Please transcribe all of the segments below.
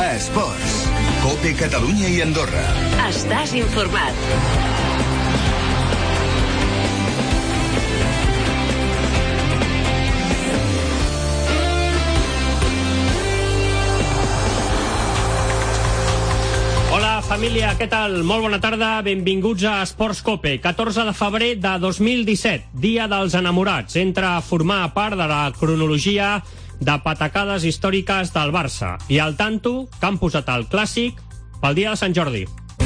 Esports. COPE Catalunya i Andorra. Estàs informat. Hola, família, què tal? Molt bona tarda, benvinguts a Esports COPE. 14 de febrer de 2017, dia dels enamorats. Entra a formar part de la cronologia de patacades històriques del Barça. I al tanto que han posat el clàssic pel dia de Sant Jordi.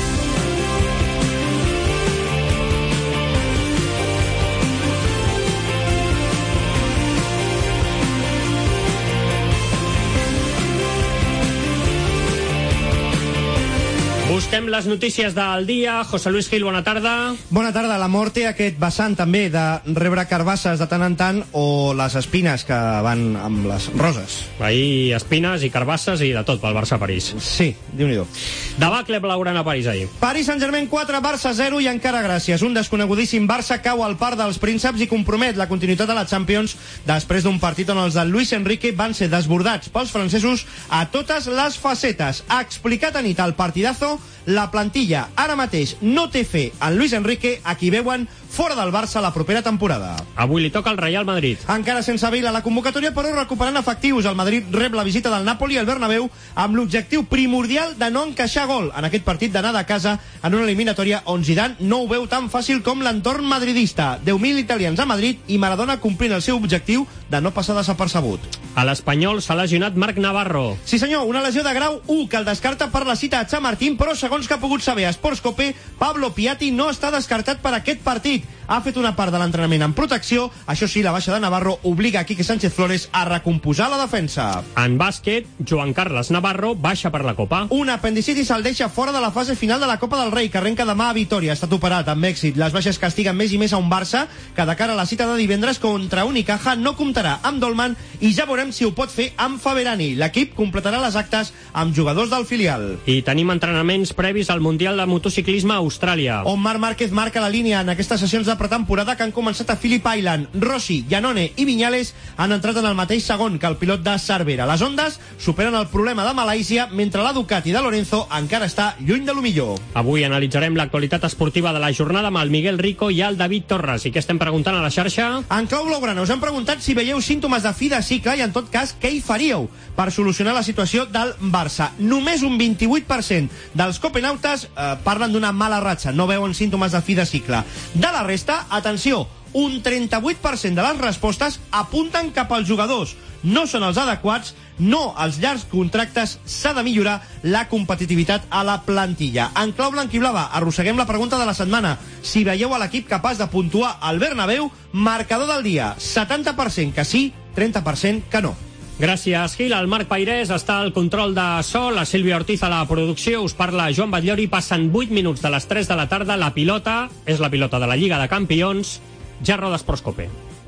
Busquem les notícies del dia. José Luis Gil, bona tarda. Bona tarda. L'amor té aquest vessant també de rebre carbasses de tant en tant o les espines que van amb les roses. Ahir espines i carbasses i de tot pel Barça-París. Sí, Déu-n'hi-do. Debacle blaugrana a París ahir. Paris Saint-Germain 4, Barça 0 i encara gràcies. Un desconegudíssim Barça cau al parc dels prínceps i compromet la continuïtat de la Champions després d'un partit on els de Luis Enrique van ser desbordats pels francesos a totes les facetes. Ha explicat a nit el partidazo. La plantilla ara mateix no té fe en Luis Enrique, a qui veuen fora del Barça la propera temporada. Avui li toca al Real Madrid. Encara sense Bale a la convocatòria, però recuperant efectius. El Madrid rep la visita del Napoli al Bernabéu amb l'objectiu primordial de no encaixar gol en aquest partit d'anada a casa en una eliminatòria on Zidane no ho veu tan fàcil com l'entorn madridista. 10.000 italians a Madrid i Maradona complint el seu objectiu de no passar desapercebut. A l'Espanyol s'ha lesionat Marc Navarro. Sí senyor, una lesió de grau 1 que el descarta per la cita a Chamartín, però segons que ha pogut saber a Sports COPE, Pablo Piatti no està descartat per aquest partit. Ha fet una part de l'entrenament en protecció. Això sí, la baixa de Navarro obliga a Quique Sánchez Flores a recomposar la defensa. En bàsquet, Joan Carles Navarro baixa per la Copa. Un apendicitis el deixa fora de la fase final de la Copa del Rei, que arrenca demà a Vitoria. Ha estat operat amb èxit. Les baixes castiguen més i més a un Barça que de cara a la cita de divendres contra Unicaja no comptarà amb Dolman i ja veurem si ho pot fer amb Faberani. L'equip completarà les actes amb jugadors del filial. I tenim entrenaments previs al Mundial de Motociclisme a Austràlia, on Marc Márquez marca la línia en aquestes sessions de pretemporada que han començat a Phillip Island. Rossi, Iannone i Viñales han entrat en el mateix segon que el pilot de Cervera. Les Hondes superen el problema de Malàisia, mentre la Ducati de Lorenzo encara està lluny de lo millor. Avui analitzarem l'actualitat esportiva de la jornada amb el Miguel Rico i el David Torres. I què estem preguntant a la xarxa? En clau blaugrana us hem preguntat si veieu símptomes de fi de cicle i, en tot cas, què hi faríeu per solucionar la situació del Barça. Només un 28% dels copenautes parlen d'una mala ratxa, no veuen símptomes de fi de cicle. De la resta, atenció, un 38% de les respostes apunten cap als jugadors. No són els adequats, no els llargs contractes, s'ha de millorar la competitivitat a la plantilla. En clau blanquiblava, arrosseguem la pregunta de la setmana. Si veieu a l'equip capaç de puntuar al Bernabéu, marcador del dia, 70% que sí, 30% que no. Gràcies, Gil. El Marc Pairés està al control de so, la Sílvia Ortiz a la producció, us parla Joan Batllori. Passen 8 minuts de les 3 de la tarda. La pilota és la pilota de la Lliga de Campions. Ja roda Esports COPE.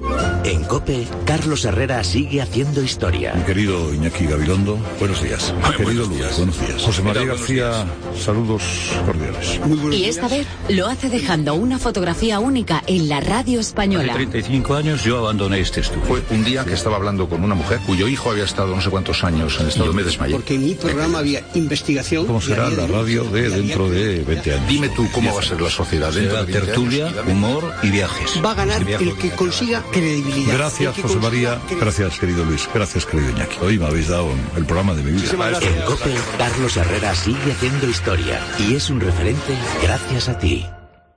En COPE, Carlos Herrera sigue haciendo historia. Mi querido Iñaki Gabilondo, buenos días. Querido Luis, buenos días. José María García, saludos cordiales. Y esta vez lo hace dejando una fotografía única en la radio española. Hace 35 años yo abandoné este estudio. Fue un día que estaba hablando con una mujer cuyo hijo había estado no sé cuántos años en estado. Yo me desmayé. Porque en mi programa había investigación. ¿Cómo será la radio de dentro de 20 años? Dime tú cómo va a ser la sociedad dentro de 20 años. Tertulia, humor y viajes. Va a ganar el que consiga credibilidad. Gracias, José María. Gracias, querido Luis. Gracias, querido Iñaki. Hoy me habéis dado el programa de mi vida. En COPE, Carlos Herrera sigue haciendo historia y es un referente gracias a ti.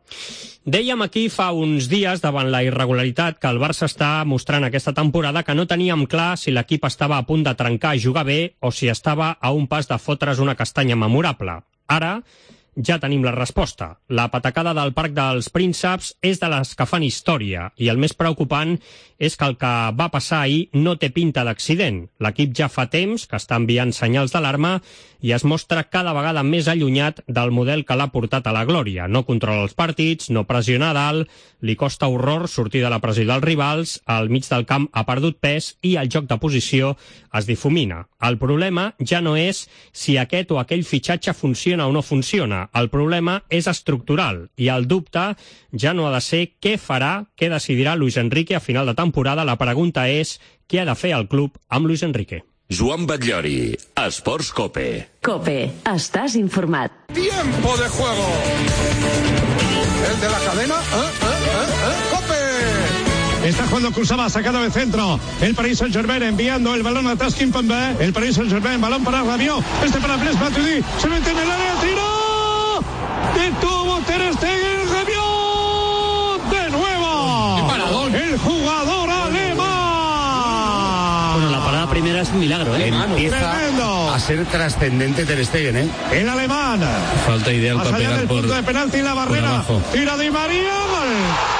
Dèiem aquí fa uns dies, davant la irregularitat que el Barça està mostrant aquesta temporada, que no teníem clar si l'equip estava a punt de trencar i jugar bé o si estava a un pas de fotre's una castanya memorable. Ara ja tenim la resposta. La patacada del Parc dels Prínceps és de les que fan història i el més preocupant és que el que va passar ahir no té pinta d'accident. L'equip ja fa temps que està enviant senyals d'alarma i es mostra cada vegada més allunyat del model que l'ha portat a la glòria. No controla els partits, no pressiona a dalt, li costa horror sortir de la pressió dels rivals, al mig del camp ha perdut pes i el joc de posició es difumina. El problema ja no és si aquest o aquell fitxatge funciona o no funciona. El problema és estructural i el dubte ja no ha de ser què farà, què decidirà Luis Enrique a final de temporada. La pregunta és què ha de fer el club amb Luis Enrique. Joan Batllori, Esports Cope. Cope, estás informat. ¡Tiempo de juego! ¿El de la cadena? ¡Cope! Está jugando Kusama, sacado de centro. El Paris Saint-Germain enviando el balón atrás, Kimpembe. El Paris Saint-Germain, balón para Rabiot. Para Blaise Matuidi. Se mete en el área, tiro. Detuvo Ter Stegen, Rabiot. De nuevo. El jugador alemán. Bueno, la parada primera es un milagro, ¿eh? Empieza a ser trascendente Ter Stegen, ¿eh? El alemán. Falta ideal para pegar por punto de penalti y la barrera. Tira Di María. Gol.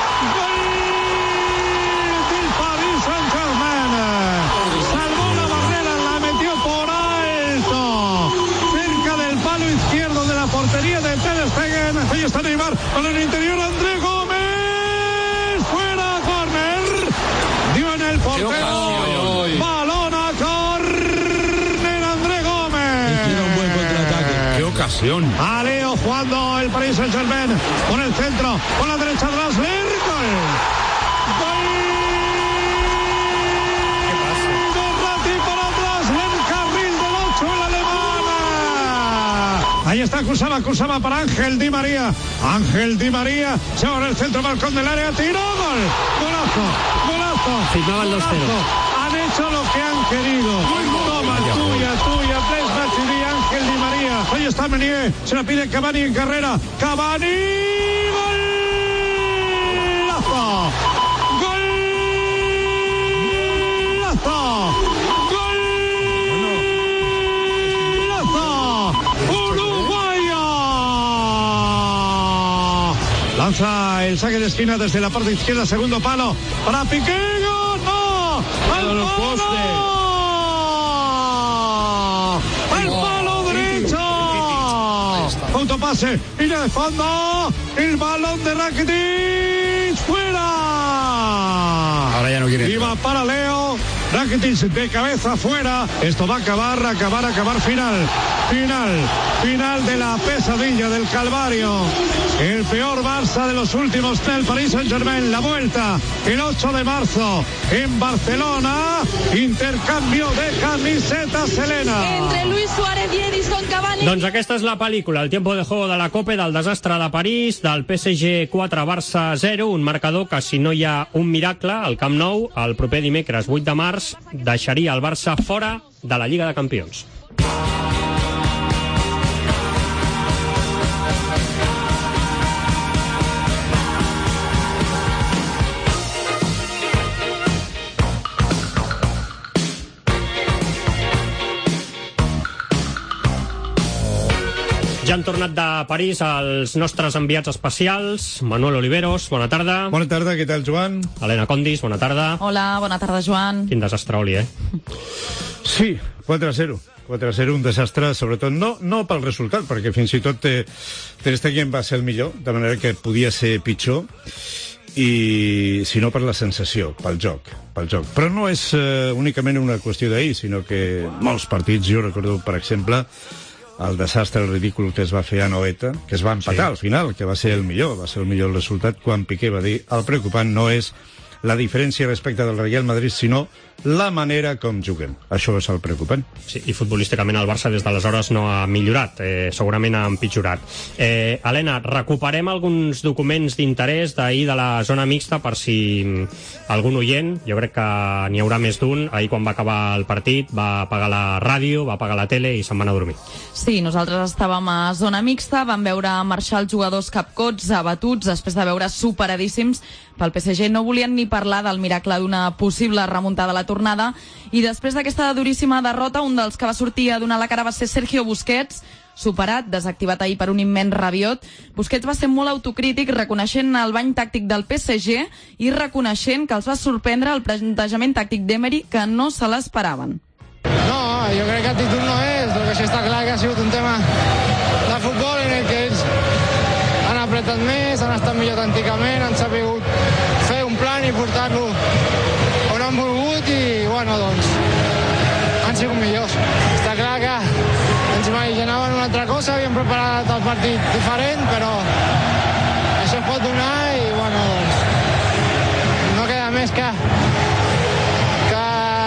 Portería de Ter Stegen. Ahí está Neymar con el interior. André Gómez. Fuera, córner. Dio en el portero. Balón a córner. André Gómez. Tiene un buen contraataque. ¡Qué ocasión! A Leo jugando el Paris Saint-Germain. Con el centro. Con la derecha atrás. Gol. Ahí está Kusama para Ángel Di María. Ángel Di María se va en el centro, balcón del área, tiro, gol. Golazo. Firmaban 2-0. Han hecho lo que han querido. Toma, tuya, Blaise Matuidi, Ángel Di María. Ahí está Meunier, se la pide Cavani en carrera. Cavani, golazo. Lanza el saque de esquina desde la parte izquierda, segundo palo para Piqué. ¡No! ¡Al palo derecho! Autopase, línea de fondo, el balón de Rakitic, fuera. Ahora ya no quiere. Iba para Leo, Rakitic de cabeza fuera. Esto va a acabar final de la pesadilla del Calvario. El peor Barça de los últimos del Paris Saint-Germain. La vuelta el 8 de marzo en Barcelona. Intercambio de camisetas, Helena. Entre Luis Suárez y Edison Cavani. Doncs aquesta és la pel·lícula, el tiempo de juego de la Copa, del desastre de París, del PSG 4, Barça 0, un marcador que, si no hi ha un miracle, al Camp Nou, el proper dimecres 8 de març, deixaria el Barça fora de la Lliga de Campions. Ja han tornat de París els nostres enviats especials. Manuel Oliveros, bona tarda. Bona tarda, què tal, Joan? Helena Condis, bona tarda. Hola, bona tarda, Joan. Quin desastre, Oli, Sí, 4-0. 4-0, un desastre, sobretot no pel resultat, perquè fins i tot Ter Stegen va ser el millor, de manera que podia ser pitjor, i sinó per la sensació, pel joc. Però no és únicament una qüestió d'ahir, sinó que molts partits, jo recordo, per exemple, el desastre, el ridícul que es va fer a Noeta, que es va empatar al final, que va ser el millor resultat, quan Piqué va dir el preocupant no és la diferència respecte del Real Madrid, sinó la manera com juguen. Això és el preocupant. Sí, i futbolísticament el Barça des d'aleshores no ha millorat, segurament ha empitjorat. Helena, recuperem alguns documents d'interès d'ahir de la zona mixta per si algun oient, jo crec que n'hi haurà més d'un, ahir quan va acabar el partit va apagar la ràdio, va apagar la tele i se'n va anar a dormir. Sí, nosaltres estàvem a zona mixta, vam veure marxar els jugadors capcots, abatuts, després de veure superadíssims pel PSG. No volien ni parlar del miracle d'una possible remuntada a la tornada, i després d'aquesta duríssima derrota, un dels que va sortir a donar la cara va ser Sergio Busquets, superat, desactivat ahir per un immens Rabiot. Busquets va ser molt autocrític, reconeixent el bany tàctic del PSG i reconeixent que els va sorprendre el plantejament tàctic d'Emery, que no se l'esperaven. No, jo crec que actitud no és, el que sí està clar que ha sigut un tema de futbol en el que ells han apretat més, han estat millor tàcticament, han sabut fer un plan i portar-lo on han volgut i, bueno, doncs, han sigut millors. Està clar que ens imaginaven una altra cosa, havíem preparat el partit diferent, però això es pot donar i, bueno, doncs, no queda més que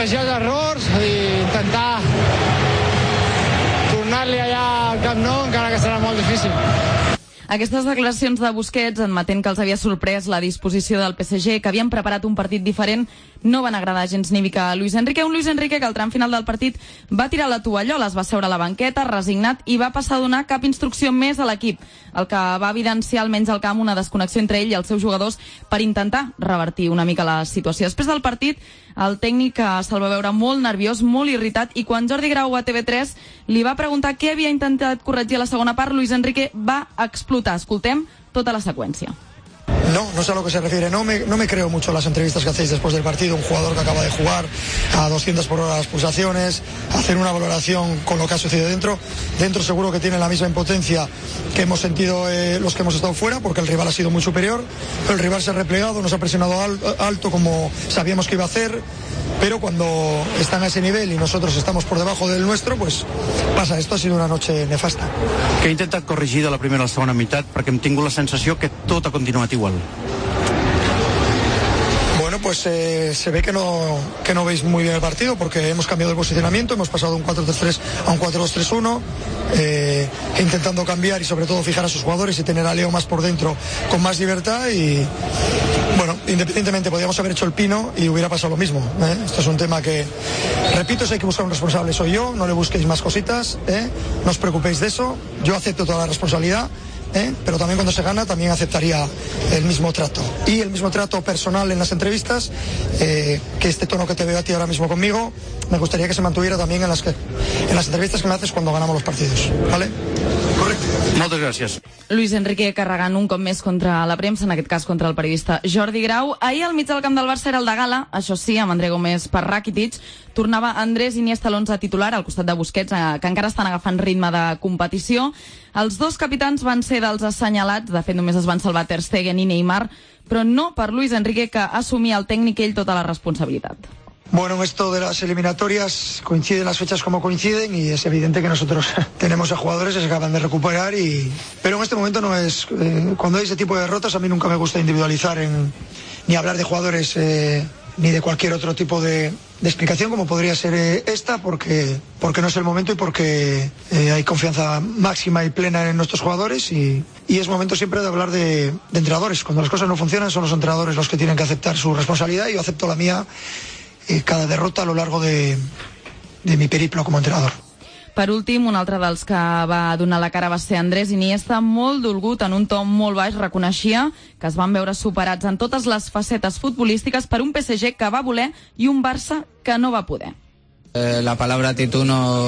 corregir els errors i intentar tornar-li allà al Camp Nou, encara que serà molt difícil. Aquestes declaracions de Busquets, admetent que els havia sorprès la disposició del PSG, que havien preparat un partit diferent, no van agradar gens ni mica a Luis Enrique. Un Luis Enrique que al tram final del partit va tirar la tovallola, es va seure a la banqueta, resignat, i va passar a donar cap instrucció més a l'equip, el que va evidenciar almenys al camp una desconnexió entre ell i els seus jugadors per intentar revertir una mica la situació. Després del partit, el tècnic se'l va veure molt nerviós, molt irritat, i quan Jordi Grau a TV3 li va preguntar què havia intentat corregir a la segona part, Luis Enrique va explotar. Escoltem tota la seqüència. No sé a lo que se refiere. No me creo mucho las entrevistas que hacéis después del partido. Un jugador que acaba de jugar a 200 por hora las pulsaciones, hacer una valoración con lo que ha sucedido dentro. Dentro seguro que tiene la misma impotencia que hemos sentido los que hemos estado fuera, porque el rival ha sido muy superior. Pero el rival se ha replegado, nos ha presionado alto como sabíamos que iba a hacer. Pero cuando están a ese nivel y nosotros estamos por debajo del nuestro, pues pasa. Esto ha sido una noche nefasta. Què he intentat corregir de la primera a la segona meitat? Perquè hem tingut la sensació que tot ha continuat igual. Bueno, pues se ve que no veis muy bien el partido, porque hemos cambiado el posicionamiento, hemos pasado de un 4-3-3 a un 4-2-3-1, intentando cambiar y sobre todo fijar a sus jugadores y tener a Leo más por dentro con más libertad. Y bueno, independientemente podríamos haber hecho el pino y hubiera pasado lo mismo, ¿eh? Esto es un tema que, repito, si hay que buscar un responsable soy yo, no le busquéis más cositas, no os preocupéis de eso, yo acepto toda la responsabilidad. Pero también cuando se gana también aceptaría el mismo trato y el mismo trato personal en las entrevistas, que este tono que te veo a ti ahora mismo conmigo me gustaría que se mantuviera también en las entrevistas que me haces cuando ganamos los partidos, ¿vale? Correcte. Moltes gràcies. Luis Enrique carregant un cop més contra la premsa, en aquest cas contra el periodista Jordi Grau. Ahir al mig del camp del Barça era el de gala, això sí, amb André Gómez per Rakitic. Tornava Andrés Iniesta a l'11 titular al costat de Busquets, que encara estan agafant ritme de competició. Els dos capitans van ser dels assenyalats, de fet només es van salvar Ter Stegen i Neymar, però no per Luis Enrique, que assumia el tècnic ell tota la responsabilitat. Bueno, en esto de las eliminatorias coinciden las fechas como coinciden y es evidente que nosotros tenemos a jugadores que se acaban de recuperar pero en este momento no es... cuando hay ese tipo de derrotas a mí nunca me gusta individualizar ni hablar de jugadores ni de cualquier otro tipo de explicación como podría ser esta porque no es el momento y porque hay confianza máxima y plena en nuestros jugadores y es momento siempre de hablar de entrenadores. Cuando las cosas no funcionan son los entrenadores los que tienen que aceptar su responsabilidad y yo acepto la mía cada derrota a lo largo de mi periplo como entrenador. Per últim, un altre dels que va donar la cara va ser Andrés Iniesta, molt dolgut, en un to molt baix, reconeixia que es van veure superats en totes les facetes futbolístiques per un PSG que va voler i un Barça que no va poder. La palabra actitud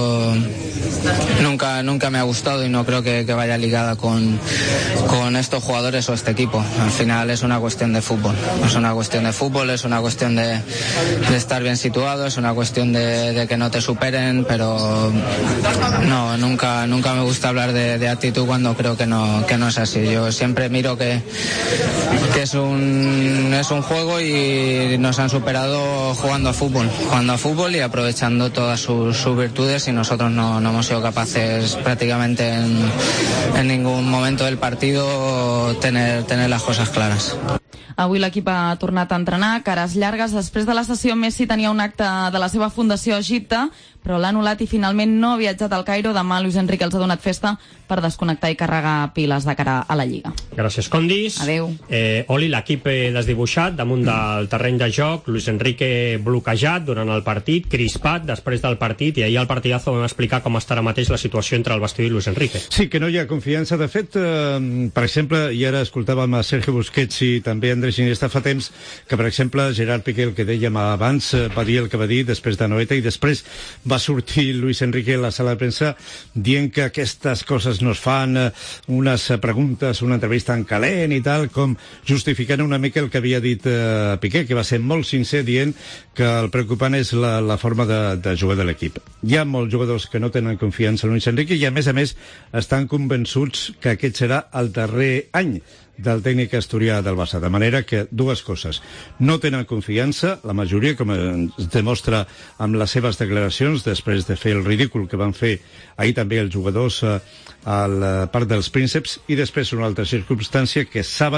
nunca me ha gustado y no creo que vaya ligada con estos jugadores o este equipo. Al final es una cuestión de fútbol. Es una cuestión de fútbol, es una cuestión de estar bien situado, es una cuestión de que no te superen, pero no, nunca me gusta hablar de actitud cuando creo que no es así. Yo siempre miro que es un juego y nos han superado jugando a fútbol y aprovechando todas sus virtudes y nosotros no hemos sido capaces prácticamente en ningún momento del partido tener las cosas claras. Avui l'equip ha tornat a entrenar, cares llargues. Després de la sessió, Messi tenia un acte de la seva fundació a Egipte, però l'ha anul·lat i finalment no ha viatjat al Cairo. Demà Luis Enrique els ha donat festa per desconnectar i carregar piles de cara a la Lliga. Gràcies, Condis. Adéu. Oli, l'equip desdibuixat damunt del terreny de joc, Luis Enrique bloquejat durant el partit, crispat després del partit, i ahir al partidazo vam explicar com està ara mateix la situació entre el vestidor i Luis Enrique. Sí, que no hi ha confiança. De fet, per exemple, i ara escoltàvem a Sergio Busquets i també Andrés Iniesta fa temps, que per exemple Gerard Piqué, el que dèiem abans, va dir el que va dir després de Noeta, i després va sortir Luis Enrique a la sala de premsa dient que aquestes coses no es fan, unes preguntes, una entrevista en calent i tal, com justificant una mica el que havia dit Piqué, que va ser molt sincer dient que el preocupant és la forma de jugar de l'equip. Hi ha molts jugadors que no tenen confiança en Luis Enrique i a més estan convençuts que aquest serà el darrer any del tècnic asturià del Barça, de manera que dues coses: no tenen confiança, la majoria, com es demostra amb les seves declaracions després de fer el ridícul que van fer ahir també els jugadors al Parc dels Prínceps, i després una altra circumstància, que saben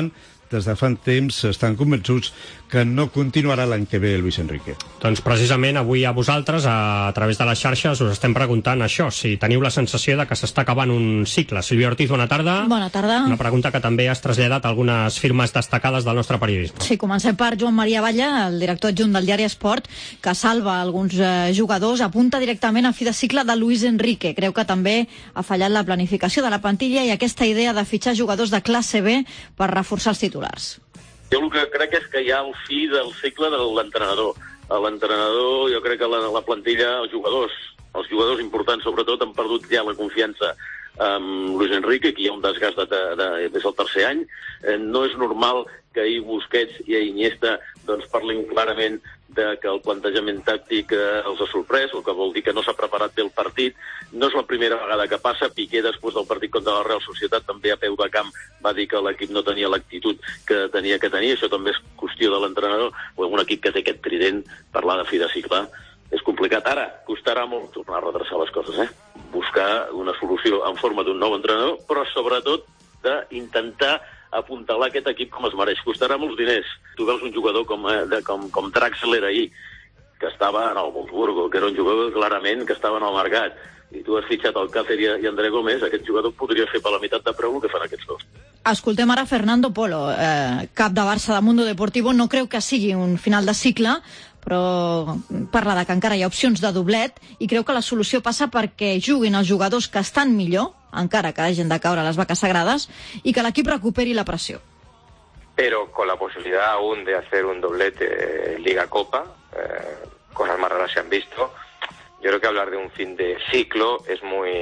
des de fa temps estan convençuts que no continuarà l'any que ve Luis Enrique. Doncs precisament avui a vosaltres, a través de les xarxes, us estem preguntant això, si teniu la sensació de que s'està acabant un cicle. Sílvia Ortiz, bona tarda. Bona tarda. Una pregunta que també has traslladat a algunes firmes destacades del nostre periodisme. Sí, comencem per Joan Maria Batlle, el director adjunt del diari Esport, que salva alguns jugadors, apunta directament a fi de cicle de Luis Enrique. Creu que també ha fallat la planificació de la plantilla i aquesta idea de fitxar jugadors de classe B per reforçar els titulars. Jo el que crec és que hi ha el fi del cicle de l'entrenador. L'entrenador, jo crec que la plantilla, els jugadors importants sobretot, han perdut ja la confiança amb Luis Enrique, que hi ha un desgast des del tercer any. No és normal que ahir Busquets i Iniesta doncs, parlin clarament de que el plantejament tàctic els ha sorprès, el que vol dir que no s'ha preparat bé el partit. No és la primera vegada que passa. Piqué, després del partit contra la Real Societat, també a peu de camp va dir que l'equip no tenia l'actitud que tenia que tenir. Això també és qüestió de l'entrenador. Un equip que té aquest trident, parlar de fi de cicle, és complicat. Ara, costarà molt tornar a redreçar les coses, buscar una solució en forma d'un nou entrenador, però sobretot d'intentar apuntalar aquest equip com es mereix. Costarà molts diners. Tu veus un jugador com Draxler ahir, que estava en el Wolfsburgo, que era un jugador clarament que estava en el mercat, i tu has fitxat el Cácer i André Gómez, aquest jugador podria fer per la meitat de preu el que fan aquests dos. Escoltem ara Fernando Polo, cap de Barça de Mundo Deportivo. No creu que sigui un final de cicle, però parla de que encara hi ha opcions de doblet i creu que la solució passa perquè juguin els jugadors que estan millor, encara que hagin de caure les vaques sagrades, y que l'equip recuperi la presión. Pero con la posibilidad aún de hacer un doblete Liga-Copa, cosas más raras se han visto, yo creo que hablar de un fin de ciclo es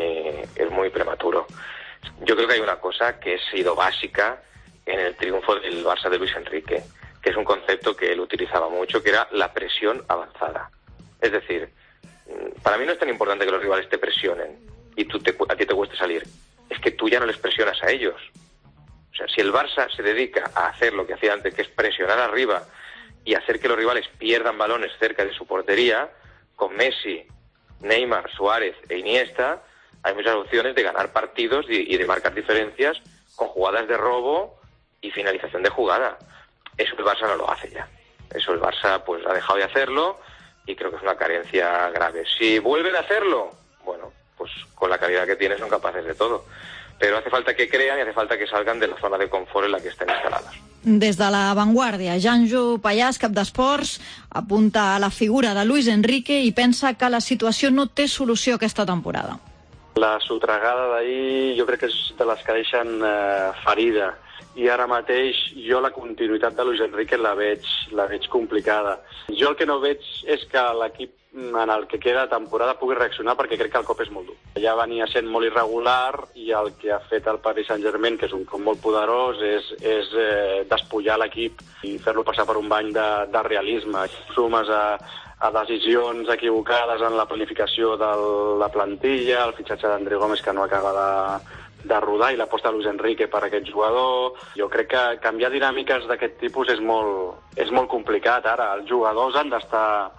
muy prematuro. Yo creo que hay una cosa que ha sido básica en el triunfo del Barça de Luis Enrique, que es un concepto que él utilizaba mucho, que era la presión avanzada. Es decir, para mí no es tan importante que los rivales te presionen y a ti te cueste salir. Es que tú ya no les presionas a ellos. O sea, si el Barça se dedica a hacer lo que hacía antes, que es presionar arriba y hacer que los rivales pierdan balones cerca de su portería, con Messi, Neymar, Suárez e Iniesta, hay muchas opciones de ganar partidos y de marcar diferencias con jugadas de robo y finalización de jugada. Eso el Barça no lo hace ya. Eso el Barça pues ha dejado de hacerlo y creo que es una carencia grave. Si vuelven a hacerlo, bueno, pues con la calidad que tienen son capaces de todo. Pero hace falta que crean y hace falta que salgan de la zona de confort en la que estén instalados. Des de la Vanguardia, Janjo Pallàs, cap d'Esports, apunta a la figura de Luis Enrique i pensa que la situació no té solució aquesta temporada. La sotragada d'ahir jo crec que és de les que deixen ferida. I ara mateix jo la continuïtat de Luis Enrique la veig complicada. Jo el que no veig és que l'equip en el que queda temporada pugui reaccionar, perquè crec que el cop és molt dur. Ja venia sent molt irregular i el que ha fet el Paris Saint-Germain, que és un cop molt poderós, és despullar l'equip i fer-lo passar per un bany de realisme. Sumes a decisions equivocades en la planificació de la plantilla, el fitxatge d'André Gómez que no acaba de rodar i l'aposta de Luis Enrique per aquest jugador. Jo crec que canviar dinàmiques d'aquest tipus és molt complicat. Ara, els jugadors han d'estar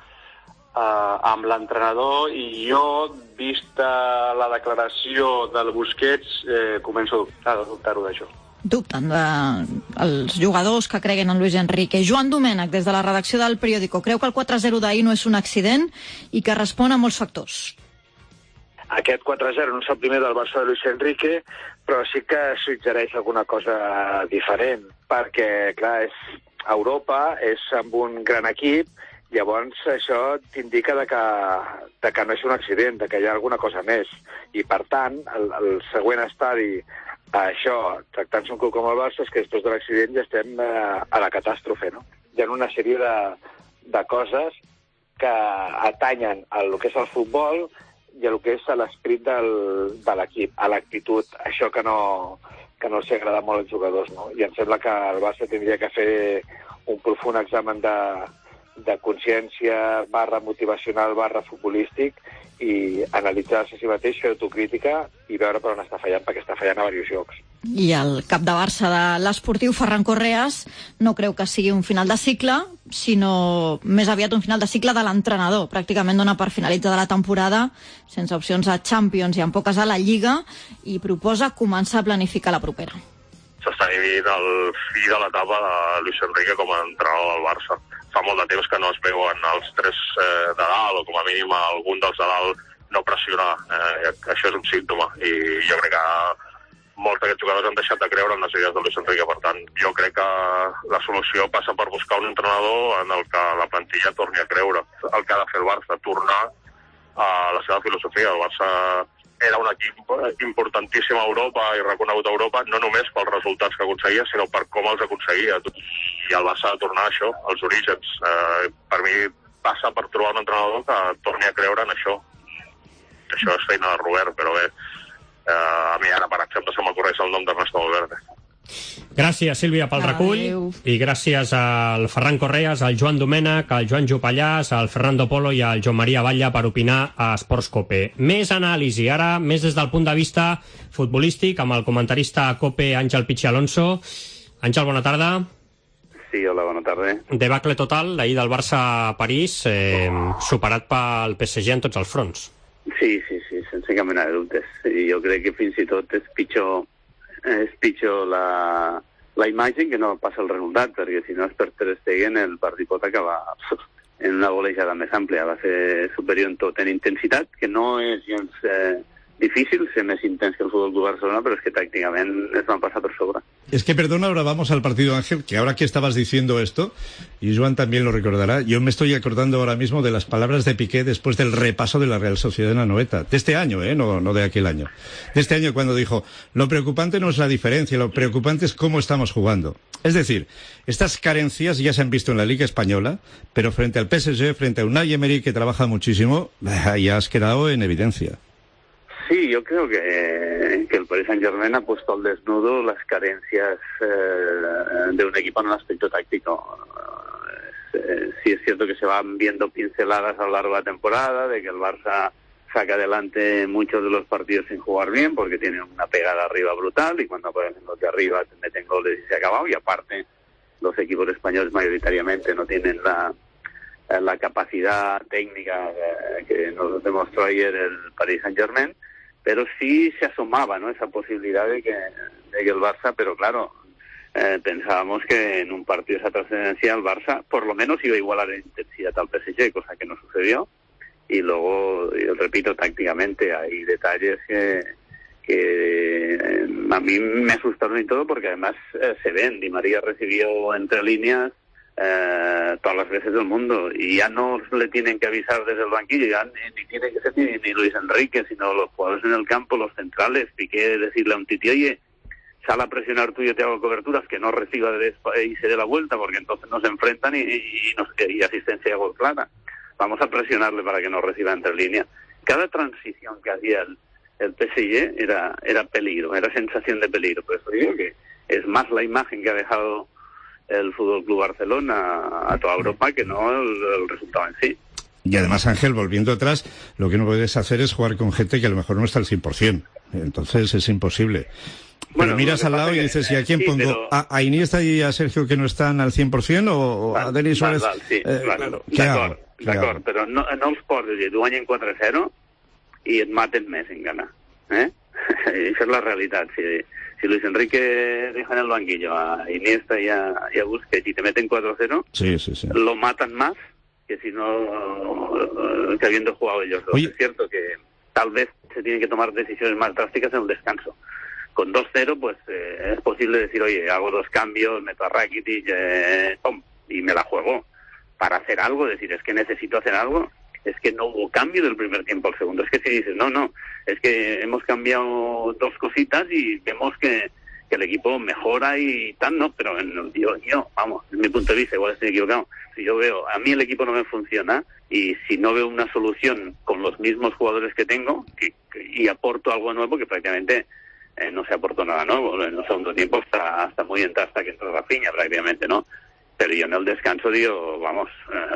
amb l'entrenador i jo, vista la declaració del Busquets, començo a dubtar-ho d'això. Dubten els jugadors que creguen en Luis Enrique. Joan Domènech, des de la redacció del Periódico, creu que el 4-0 d'ahir no és un accident i que respon a molts factors. Aquest 4-0 no és el primer del Barça de Luis Enrique, però sí que suggereix alguna cosa diferent, perquè, clar, Europa és amb un gran equip, llavors això t'indica que no és un accident, que hi ha alguna cosa més. I, per tant, el següent estadi a això, tractant-se un club com el Barça, és que després de l'accident ja estem a la catàstrofe, no? Hi ha una sèrie de coses que atanyen el que és el futbol i el que és l'esperit de l'equip, a l'actitud, això que no els agrada molt als jugadors, no? I em sembla que el Barça tindria que fer un profund examen de consciència /motivacional /futbolístic i analitzar-se a si mateix, fer autocrítica i veure per on està fallant, perquè està fallant a diversos llocs. I el cap de Barça de l'esportiu, Ferran Correas, no creu que sigui un final de cicle, sinó més aviat un final de cicle de l'entrenador. Pràcticament dona per finalitzada la temporada, sense opcions a Champions i amb poques a la Lliga, i proposa començar a planificar la propera. s'està vivint el fi de l'etapa de Luis Enrique com a entrenador del Barça. Fa molt de temps que no es veuen els tres de dalt, o com a mínim algun dels de dalt no pressionar. Això és un símptoma, i jo crec que molts d'aquests jugadors han deixat de creure en les idees de Luis Enrique. Per tant, jo crec que la solució passa per buscar un entrenador en el que la plantilla torni a creure. El que ha de fer el Barça, tornar a la seva filosofia. El Barça era un equip importantíssim a Europa i reconegut a Europa, no només pels resultats que aconseguia, sinó per com els aconseguia. I el Barça ha de tornar a això, als orígens. Per mi passa per trobar un entrenador que torni a creure en això. Això és feina de Robert, però bé, a mi ara, per exemple, se m'ocorreix el nom d'Ernesto Valverde. Gràcies, Sílvia, pel recull. I gràcies al Ferran Correas, al Joan Domènech, al Joan Jopallàs, al Fernando Polo i al Joan Maria Batlle per opinar a Esports COPE. Més anàlisi, ara més des del punt de vista futbolístic, amb el comentarista COPE Àngel Pichi Alonso. Àngel, bona tarda. Sí, hola, bona tarda. Debacle total, d'ahir del Barça a París, superat pel PSG en tots els fronts. Sí, sense cap mena de dubtes. I jo crec que fins i tot és pitjor la imatge que no passa el resultat, perquè si no és per Ter Stegen el partit pot acabar en una golejada més àmplia. Va ser superior en tot, en intensitat, que no és gens difícil ser més intens que el Fútbol Club Barcelona, pero es que tácticamente es van pasar por sobra. Es que, perdona, ahora vamos al partido, Ángel, que ahora que estabas diciendo esto, y Joan también lo recordará, yo me estoy acordando ahora mismo de las palabras de Piqué después del repaso de la Real Sociedad en Anoeta, de este año, no de aquel año, de este año, cuando dijo, lo preocupante no es la diferencia, lo preocupante es cómo estamos jugando. Es decir, estas carencias ya se han visto en la Liga Española, pero frente al PSG, frente a Unai Emery, que trabaja muchísimo, ya has quedado en evidencia. Sí, yo creo que el Paris Saint-Germain ha puesto al desnudo las carencias de un equipo en un aspecto táctico. Sí es cierto que se van viendo pinceladas a lo largo de la temporada, de que el Barça saca adelante muchos de los partidos sin jugar bien, porque tiene una pegada arriba brutal, y cuando aparecen los de arriba te meten goles y se ha acabado, y aparte los equipos españoles mayoritariamente no tienen la capacidad técnica que nos demostró ayer el Paris Saint-Germain, pero sí se asomaba, ¿no?, esa posibilidad de que el Barça, pero claro, pensábamos que en un partido de esa trascendencia el Barça por lo menos iba a igualar en intensidad al PSG, cosa que no sucedió. Y luego, yo repito, tácticamente hay detalles que a mí me asustaron y todo, porque además se ven. Di María recibió entre líneas todas las veces del mundo, y ya no le tienen que avisar desde el banquillo, ya ni tiene que ser ni Luis Enrique, sino los jugadores en el campo, los centrales. Piqué decirle a un tití, oye, sal a presionar tú, yo te hago coberturas, que no reciba y se dé la vuelta, porque entonces nos enfrentan y asistencia de gol clara. Vamos a presionarle para que no reciba entre líneas. Cada transición que hacía el PSG era peligro, era sensación de peligro. Por eso digo que es más la imagen que ha dejado el Fútbol Club Barcelona a toda Europa que no el resultado en sí. Y además, Ángel, volviendo atrás, lo que no puedes hacer es jugar con gente que a lo mejor no está al 100%. Entonces es imposible. Bueno, pero miras al lado y dices, ¿y a quién pongo? Pero... ¿A Iniesta y a Sergio, que no están al 100%, o a Denis Suárez? Sí, claro. D'acord, però no els pots dir, guanyen 4-0 i et maten més en ganar. Això és la realitat. Si Luis Enrique deja en el banquillo a Iniesta y a Busquets y te meten 4-0, sí. Lo matan más que si no que habiendo jugado ellos dos. Oye. Es cierto que tal vez se tienen que tomar decisiones más drásticas en el descanso. Con 2-0, pues es posible decir, oye, hago 2 cambios, meto a Rakitic y me la juego para hacer algo. Decir, es que necesito hacer algo. Es que no hubo cambio del primer tiempo al segundo. Es que si dices, no, es que hemos cambiado 2 cositas y vemos que el equipo mejora y tal, no, pero yo, vamos, desde mi punto de vista, igual estoy equivocado. Si yo veo, a mí el equipo no me funciona, y si no veo una solución con los mismos jugadores que tengo y aporto algo nuevo, que prácticamente no se aportó nada nuevo. En el segundo tiempo hasta muy entrada, hasta que entró Rafinha prácticamente, ¿no? Pero yo en el descanso digo, vamos,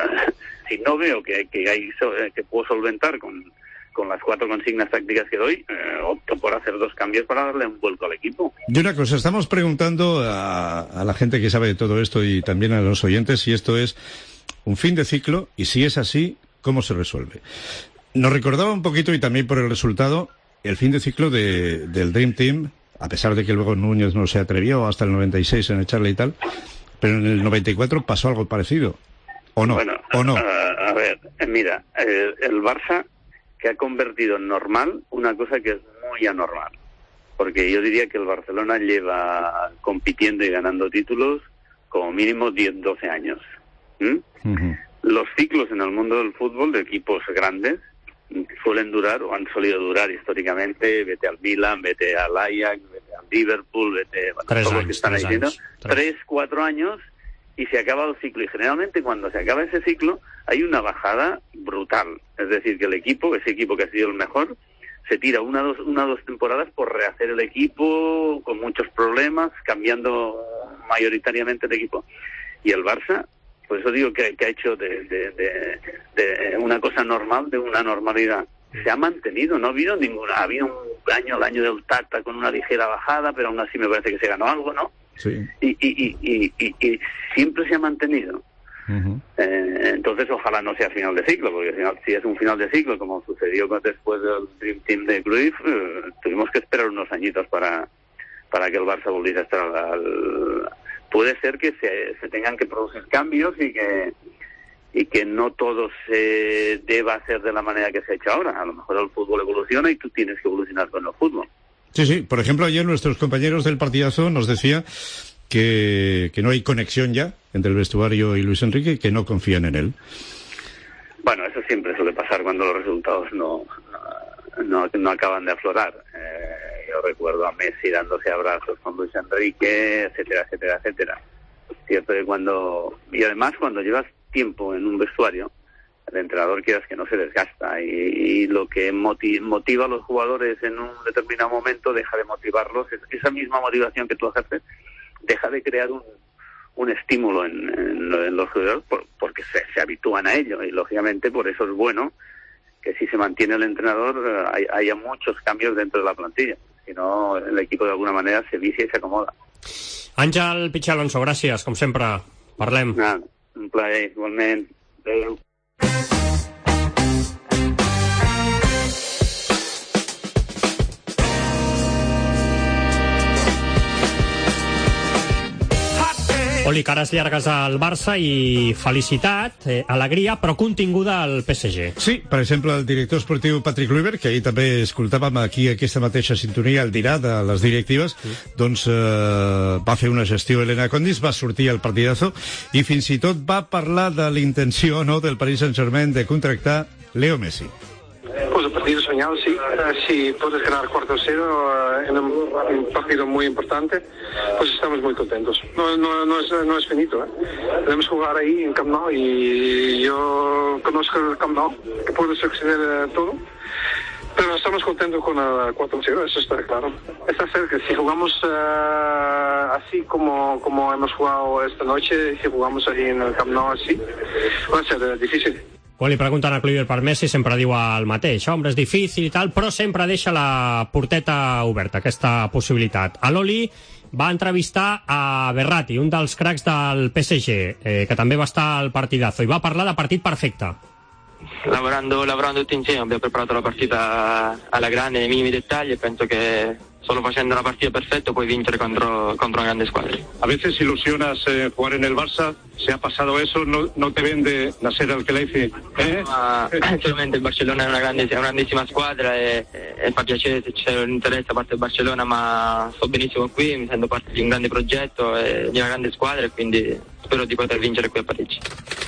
si no veo que puedo solventar con las 4 consignas tácticas que doy, opto por hacer 2 cambios para darle un vuelco al equipo. Y una cosa, estamos preguntando a la gente que sabe de todo esto y también a los oyentes si esto es un fin de ciclo, y si es así, ¿cómo se resuelve? Nos recordaba un poquito, y también por el resultado, el fin de ciclo del Dream Team a pesar de que luego Núñez no se atrevió hasta el 96 en echarle y tal, pero en el 94 pasó algo parecido, ¿o no? Bueno, ¿o no? A ver, mira, el Barça que ha convertido en normal una cosa que es muy anormal, porque yo diría que el Barcelona lleva compitiendo y ganando títulos como mínimo 10-12 años. Los ciclos en el mundo del fútbol de equipos grandes suelen durar o han solido durar históricamente, vete al Milan, vete al Ajax, vete al Liverpool, vete a todos los que están ahí diciendo, 3-4 años y se acaba el ciclo. Y generalmente cuando se acaba ese ciclo hay una bajada brutal. Es decir, que ese equipo que ha sido el mejor, se tira una o dos temporadas por rehacer el equipo con muchos problemas, cambiando mayoritariamente el equipo. Y el Barça, por eso digo que ha hecho de una cosa normal, de una normalidad. Se ha mantenido, no ha habido ninguna. Ha habido un año, el año del Tata, con una ligera bajada, pero aún así me parece que se ganó algo, ¿no? Sí. Y siempre se ha mantenido. Entonces ojalá no sea final de ciclo, porque si es un final de ciclo, como sucedió después del Dream Team de Cruyff, tuvimos que esperar unos añitos para que el Barça volviese a estar puede ser que se tengan que producir cambios y que no todo se deba hacer de la manera que se ha hecho ahora. A lo mejor el fútbol evoluciona y tú tienes que evolucionar con el fútbol. Sí, por ejemplo, ayer nuestros compañeros del partidazo nos decía que no hay conexión ya entre el vestuario y Luis Enrique, que no confían en él. Bueno, eso siempre suele pasar cuando los resultados no acaban de aflorar. Yo recuerdo a Messi dándose abrazos con Luis Enrique, etcétera, etcétera, etcétera. Cierto que y además cuando llevas tiempo en un vestuario, el entrenador quieras que no se desgasta y lo que motiva a los jugadores en un determinado momento deja de motivarlos. Esa misma motivación que tú ejerces deja de crear un estímulo en los jugadores porque se habitúan a ello, y lógicamente por eso es bueno que si se mantiene el entrenador haya muchos cambios dentro de la plantilla, si no el equipo de alguna manera se vicia y se acomoda. Àngel Pichi Alonso, gràcies, com sempre. Parlem. Un plaer, igualment. Adéu. Oli, cares llargues al Barça i felicitat, alegria, però continguda al PSG. Sí, per exemple, el director esportiu Patrick Kluivert, que ahir també escoltàvem aquí aquesta mateixa sintonia, el dirà de les directives, doncs va fer una gestió Elena Condis, va sortir al partidazo i fins i tot va parlar de la intenció, no, del Paris Saint-Germain de contractar Leo Messi. Pues el partido soñado, sí. Si puedes ganar 4-0 en un partido muy importante, pues estamos muy contentos. No es finito, ¿eh? Debemos jugar ahí en Camp Nou y yo conozco el Camp Nou, que puede suceder todo. Pero estamos contentos con el 4-0, eso está claro. Está cerca. Si jugamos así como hemos jugado esta noche, si jugamos ahí en el Camp Nou así, va a ser difícil. Quan li pregunten a Kluivert per Messi sempre diu el mateix. Home, és difícil i tal, però sempre deixa la porteta oberta, aquesta possibilitat. A l'Oli va entrevistar a Verratti, un dels cracs del PSG, que també va estar al partidazo, i va parlar de partit perfecte. Lavorando tutti insieme, abbiamo preparato la partita alla grande nei minimi dettagli e penso che solo facendo una partida perfetta puoi vincere contro una grande squadra. A veces ilusionas jugar en el Barça, se ha pasado eso, no te vende Nasser Al-Khelaifi, ¿eh? Solamente il Barcellona è una grandissima squadra e fa piacere se c'è un interesse da parte del Barcellona, ma sto benissimo qui, mi sento parte di un grande progetto e di una grande squadra e quindi spero di poter vincere qui a Parigi.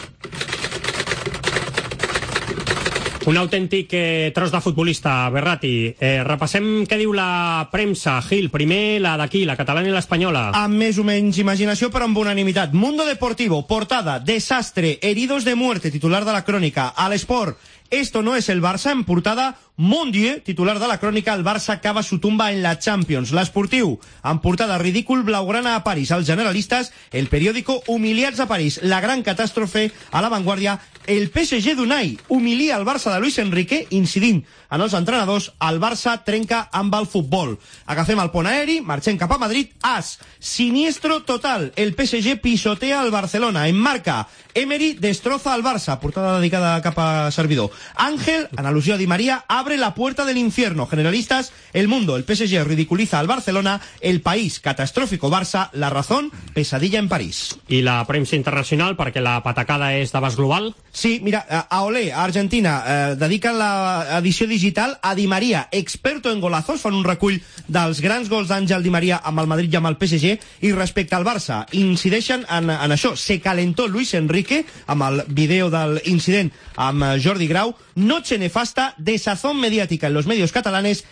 Un autèntic tros de futbolista, Verratti. Repassem què diu la premsa. Gil, primer la d'aquí, la catalana i l'espanyola. Amb més o menys imaginació, però amb unanimitat. Mundo Deportivo, portada, desastre, heridos de muerte, titular de la crònica. A l'Esport, esto no es el Barça, en portada, Mon Dieu, titular de la crònica, el Barça cava su tumba en la Champions. L'Esportiu, en portada, ridícul blaugrana a París. Els generalistes, el periòdico, humiliats a París. La gran catàstrofe, a l'avantguàrdia, el PSG d'Unai humilia el Barça de Luis Enrique, incidint en els entrenadors, el Barça trenca amb el futbol. Agafem el pont aeri, marxem cap a Madrid, siniestro total, el PSG pisotea el Barcelona, en marca, Emery destroza el Barça, portada dedicada cap a servidor. Ángel, en al·lusió a Di María, abre abre la puerta del infierno. Generalistas, El Mundo, el PSG ridiculiza al Barcelona, El País, catastrófico Barça, La Razón, pesadilla en París. I la premsa internacional, perquè la patacada és d'abast global? Sí, mira, a Olé, a Argentina, dediquen l'edició digital a Di María, experto en golazos, fan un recull dels grans gols d'Àngel Di María amb el Madrid i amb el PSG, i respecte al Barça, incideixen en això. Se calentó Luis Enrique, amb el vídeo del incident amb Jordi Grau, noche nefasta, desazón mediática en los medios catalanes,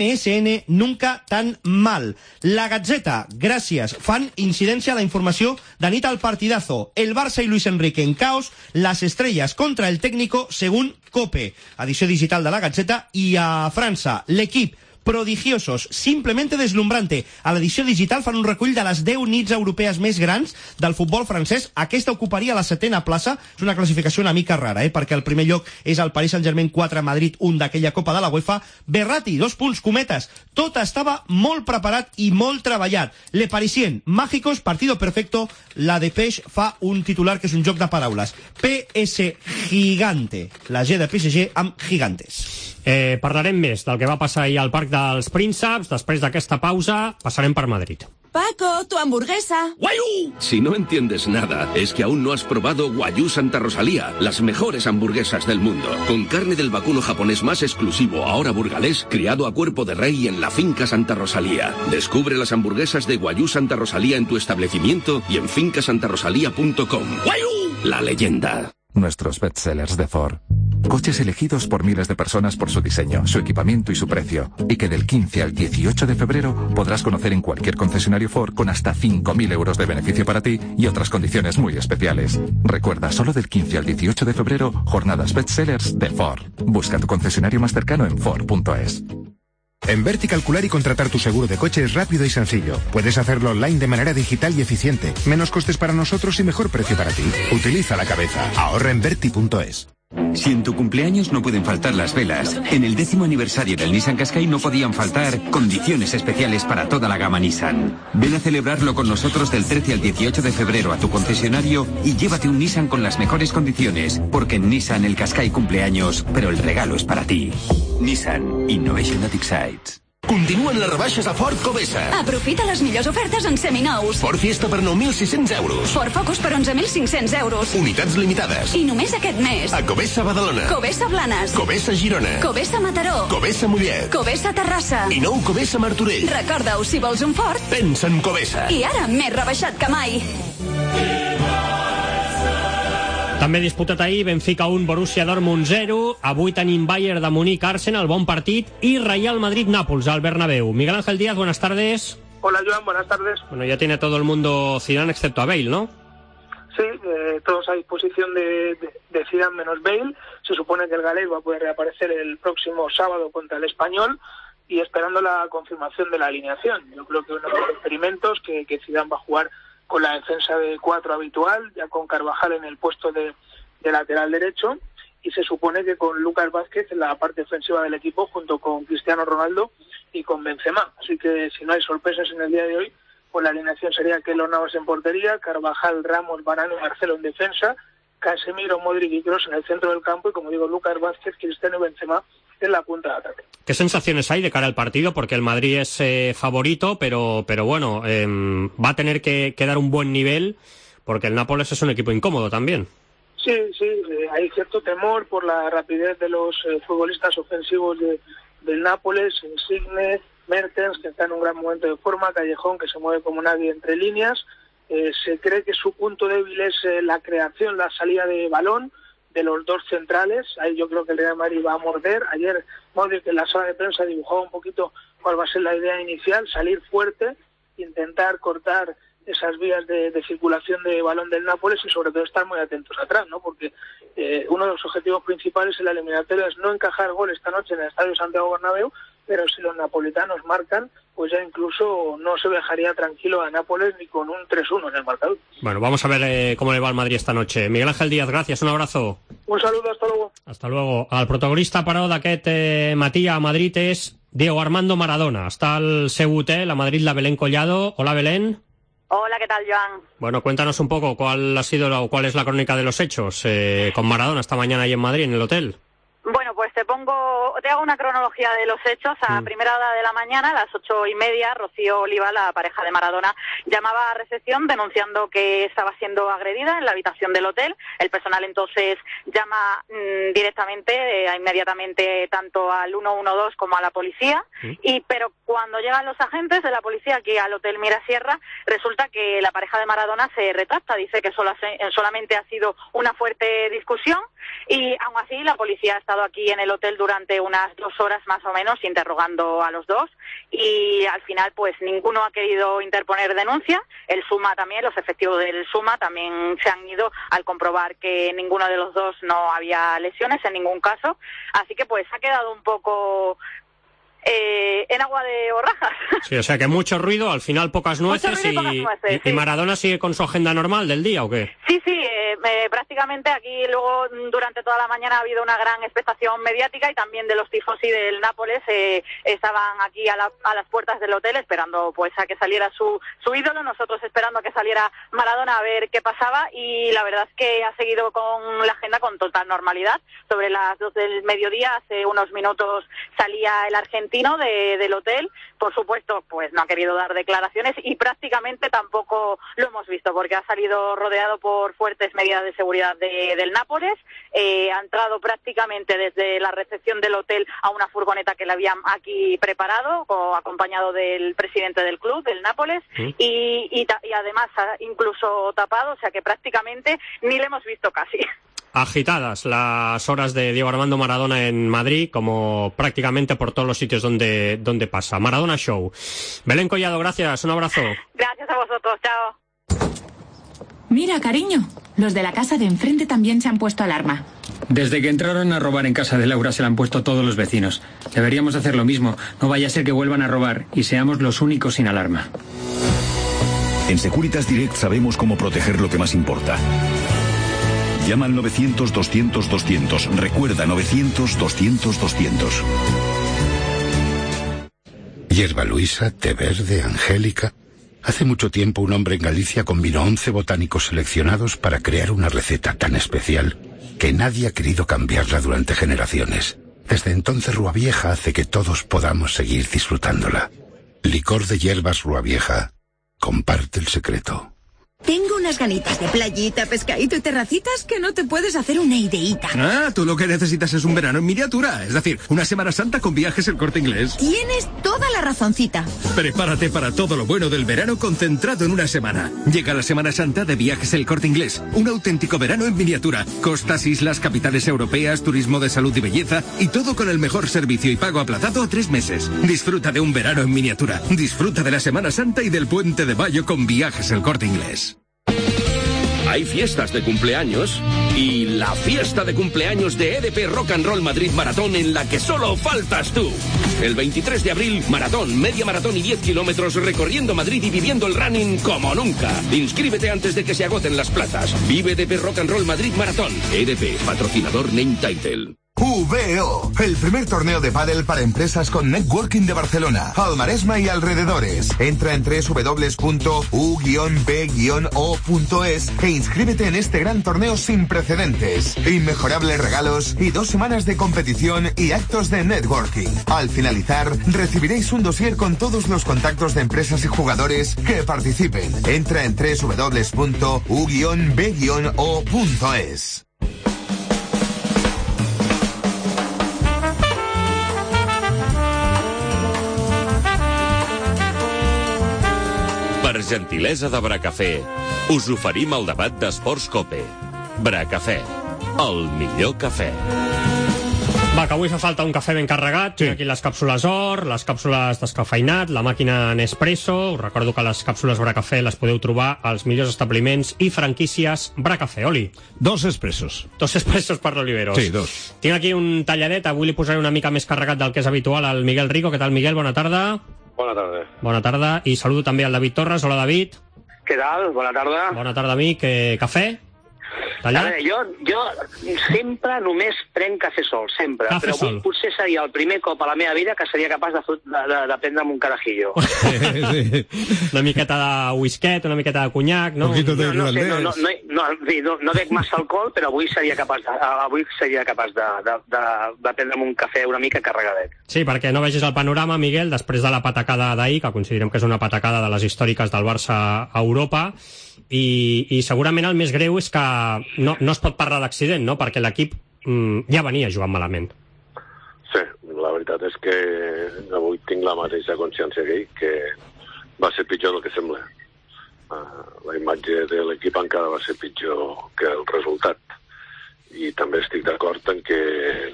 MSN nunca tan mal. La Gazzetta, gràcies, fan incidència a la informació de nit al partidazo. El Barça y Luis Enrique en caos, las estrellas contra el técnico según COPE. Edició digital de la Gazzetta. I a França, l'equip prodigiosos, simplemente deslumbrante. A l'edició digital fan un recull de les 10 nits europees més grans del futbol francès. Aquesta ocuparia la 7ª plaça. És una classificació una mica rara, perquè el primer lloc és el Paris Saint-Germain 4, Madrid 1 d'aquella Copa de la UEFA. Berratti, 2 punts, cometes. Tot estava molt preparat i molt treballat. Le Parisien, mágicos, partido perfecto. La Dépêche fa un titular que és un joc de paraules. PS gigante. La G de PSG amb gigantes. Parlarem més del que va passar ahir al Parc dels Prínceps. Després d'aquesta pausa passarem per Madrid. Paco, tu hamburguesa. ¡Guayú! Si no entiendes nada, es que aún no has probado Guayú Santa Rosalía, las mejores hamburguesas del mundo. Con carne del vacuno japonés más exclusivo, ahora burgalés, criado a cuerpo de rey en la finca Santa Rosalía. Descubre las hamburguesas de Guayú Santa Rosalía en tu establecimiento y en fincasantarosalía.com. ¡Guayú! La leyenda. Nuestros bestsellers de Ford. Coches elegidos por miles de personas por su diseño, su equipamiento y su precio. Y que del 15 al 18 de febrero podrás conocer en cualquier concesionario Ford con hasta 5.000 euros de beneficio para ti y otras condiciones muy especiales. Recuerda, solo del 15 al 18 de febrero, jornadas bestsellers de Ford. Busca tu concesionario más cercano en Ford.es. En Verti calcular y contratar tu seguro de coche es rápido y sencillo. Puedes hacerlo online de manera digital y eficiente. Menos costes para nosotros y mejor precio para ti. Utiliza la cabeza. Ahorra en Verti.es. Si en tu cumpleaños no pueden faltar las velas, en el 10º aniversario del Nissan Qashqai no podían faltar condiciones especiales para toda la gama Nissan. Ven a celebrarlo con nosotros del 13 al 18 de febrero a tu concesionario y llévate un Nissan con las mejores condiciones, porque en Nissan el Qashqai cumpleaños, pero el regalo es para ti. Nissan Innovation that excites. Continuen les rebaixes a Ford Covesa. Aprofita les millors ofertes en seminous. Ford Fiesta per 9.600 euros. Ford Focus per 11.500 euros. Unitats limitades. I només aquest mes. A Covesa Badalona. Covesa Blanes. Covesa Girona. Covesa Mataró. Covesa Mollet. Covesa Terrassa. I nou Covesa Martorell. Recorda-ho, si vols un Ford, pensa en Covesa. I ara més rebaixat que mai. També disputat ahir, Benfica 1, Borussia Dortmund 0. Avui tenim Bayern de Múnich, Arsenal, bon partit. Y Real Madrid, Nápoles, al Bernabéu. Miguel Ángel Díaz, buenas tardes. Hola, Joan, buenas tardes. Bueno, ya tiene todo el mundo Zidane excepto a Bale, ¿no? Sí, todos a disposición de Zidane menos Bale. Se supone que el galés va a poder reaparecer el próximo sábado contra el Español y esperando la confirmación de la alineación. Yo creo que uno de los experimentos que Zidane va a jugar con la defensa de 4 habitual, ya con Carvajal en el puesto de lateral derecho, y se supone que con Lucas Vázquez en la parte ofensiva del equipo, junto con Cristiano Ronaldo y con Benzema. Así que si no hay sorpresas en el día de hoy, pues la alineación sería Keylor Navas en portería, Carvajal, Ramos, Varane y Marcelo en defensa, Casemiro, Modric y Kroos en el centro del campo, y como digo, Lucas Vázquez, Cristiano y Benzema en la punta de ataque. ¿Qué sensaciones hay de cara al partido? Porque el Madrid es favorito, pero bueno, va a tener que dar un buen nivel, porque el Nápoles es un equipo incómodo también. Sí, hay cierto temor por la rapidez de los futbolistas ofensivos del Nápoles, Insigne, Mertens, que está en un gran momento de forma, Callejón, que se mueve como nadie entre líneas. Se cree que su punto débil es la creación, la salida de balón de los dos centrales. Ahí yo creo que el Real Madrid va a morder. Ayer Modric en la sala de prensa dibujaba un poquito cuál va a ser la idea inicial: salir fuerte, intentar cortar esas vías de circulación de balón del Nápoles y sobre todo estar muy atentos atrás, ¿no? Porque uno de los objetivos principales en la eliminatoria es no encajar gol esta noche en el Estadio Santiago Bernabéu, pero si los napolitanos marcan, pues ya incluso no se viajaría tranquilo a Nápoles ni con un 3-1 en el marcador. Bueno, vamos a ver cómo le va al Madrid esta noche. Miguel Ángel Díaz, gracias, un abrazo. Un saludo, hasta luego. Hasta luego. El protagonista, però, d'aquest matí a Madrid és Diego Armando Maradona. Està al seu hotel a Madrid, la Belén Collado. Hola, Belén. Hola, ¿qué tal, Joan? Bueno, cuéntanos un poco cuál es la crónica de los hechos con Maradona esta mañana ahí en Madrid, en el hotel. Bueno, pues te te hago una cronología de los hechos. A primera hora de la mañana, a las 8:30, Rocío Oliva, la pareja de Maradona, llamaba a recepción denunciando que estaba siendo agredida en la habitación del hotel. El personal entonces llama directamente, inmediatamente, tanto al 112 como a la policía. Pero cuando llegan los agentes de la policía aquí al Hotel Mirasierra, resulta que la pareja de Maradona se retracta, dice que solamente ha sido una fuerte discusión, y aún así la policía ha estado aquí en el hotel durante unas 2 horas más o menos interrogando a los dos, y al final pues ninguno ha querido interponer denuncia. El SUMA también, los efectivos del SUMA también se han ido al comprobar que ninguno de los dos no había lesiones en ningún caso, así que pues ha quedado un poco en agua de borrajas. Sí, o sea que mucho ruido, al final pocas nueces, y Maradona sigue con su agenda normal del día, ¿o qué? Sí, prácticamente aquí luego durante toda la mañana ha habido una gran expectación mediática, y también de los tifosi del Nápoles. Estaban aquí a las puertas del hotel esperando pues a que saliera su ídolo, nosotros esperando a que saliera Maradona a ver qué pasaba, y la verdad es que ha seguido con la agenda con total normalidad. Sobre las 2 del mediodía, hace unos minutos, salía el argentino del hotel. Por supuesto, pues no ha querido dar declaraciones, y prácticamente tampoco lo hemos visto, porque ha salido rodeado por fuertes medidas de seguridad del Nápoles. Ha entrado prácticamente desde la recepción del hotel a una furgoneta que le habían aquí preparado, acompañado del presidente del club, del Nápoles, y además incluso tapado, o sea que prácticamente ni le hemos visto casi. Agitadas las horas de Diego Armando Maradona en Madrid, como prácticamente por todos los sitios donde pasa. Maradona Show. Belén Collado, gracias, un abrazo. Gracias a vosotros, chao. Mira, cariño, los de la casa de enfrente también se han puesto alarma. Desde que entraron a robar en casa de Laura se la han puesto todos los vecinos. Deberíamos hacer lo mismo, no vaya a ser que vuelvan a robar y seamos los únicos sin alarma. En Securitas Direct sabemos cómo proteger lo que más importa. Llama al 900-200-200. Recuerda, 900-200-200. Hierba Luisa, té verde, angélica. Hace mucho tiempo un hombre en Galicia combinó 11 botánicos seleccionados para crear una receta tan especial que nadie ha querido cambiarla durante generaciones. Desde entonces Rúa Vieja hace que todos podamos seguir disfrutándola. Licor de hierbas Rúa Vieja. Comparte el secreto. Tengo unas ganitas de playita, pescadito y terracitas que no te puedes hacer una ideíta. Ah, tú lo que necesitas es un verano en miniatura. Es decir, una Semana Santa con Viajes El Corte Inglés. Tienes toda la razoncita. Prepárate para todo lo bueno del verano concentrado en una semana. Llega la Semana Santa de Viajes El Corte Inglés. Un auténtico verano en miniatura. Costas, islas, capitales europeas, turismo de salud y belleza, y todo con el mejor servicio y pago aplazado a 3 meses. Disfruta de un verano en miniatura. Disfruta de la Semana Santa y del Puente de Mayo con Viajes El Corte Inglés. Hay fiestas de cumpleaños y la fiesta de cumpleaños de EDP Rock and Roll Madrid Maratón, en la que solo faltas tú. El 23 de abril, maratón, media maratón y 10 kilómetros recorriendo Madrid y viviendo el running como nunca. Inscríbete antes de que se agoten las plazas. Vive EDP Rock and Roll Madrid Maratón. EDP, patrocinador Name Title. VO, el primer torneo de pádel para empresas con networking de Barcelona, Al Maresma y alrededores. Entra en www.u-b-o.es e inscríbete en este gran torneo sin precedentes. Inmejorables regalos y 2 semanas de competición y actos de networking. Al finalizar, recibiréis un dossier con todos los contactos de empresas y jugadores que participen. Entra en www.u-b-o.es. Per gentilesa de Bracafé, us oferim el debat d'Esports Cope. Bracafé, el millor cafè. Va, que avui fa falta un cafè ben carregat. Tinc aquí les càpsules Or, les càpsules descafeinat, la màquina Nespresso. Us recordo que les càpsules Bracafé les podeu trobar als millors establiments i franquícies Bracafé. Oli. 2 expressos. 2 expressos per l'Oliveros. Sí, 2. Tinc aquí un talladet, avui li posaré una mica més carregat del que és habitual al Miguel Rico. Què tal, Miguel? Bona tarda. Bona tarda. Bona tarda. I saludo també al David Torres. Hola, David. Què tal? Bona tarda. Bona tarda, amic. Cafè? Tallat? A veure, jo sempre només prenc cafè sol, sempre. Cafè però sol. Potser seria el primer cop a la meva vida que seria capaç de prendre'm un carajillo. Sí. Una miqueta de whisket, una miqueta de conyac, no? No no bec massa alcohol, però avui seria capaç de prendre'm un cafè una mica carregadet. Sí, perquè no vegis el panorama, Miguel, després de la patacada d'ahir, que considerem que és una patacada de les històriques del Barça a Europa, i segurament el més greu és que no es pot parlar d'accident, no? Perquè l'equip ja venia jugant malament. Sí, la veritat és que avui tinc la mateixa consciència que ell, que va ser pitjor del que sembla. La imatge de l'equip encara va ser pitjor que el resultat. I també estic d'acord en que,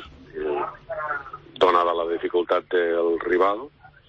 donada la dificultat del rival,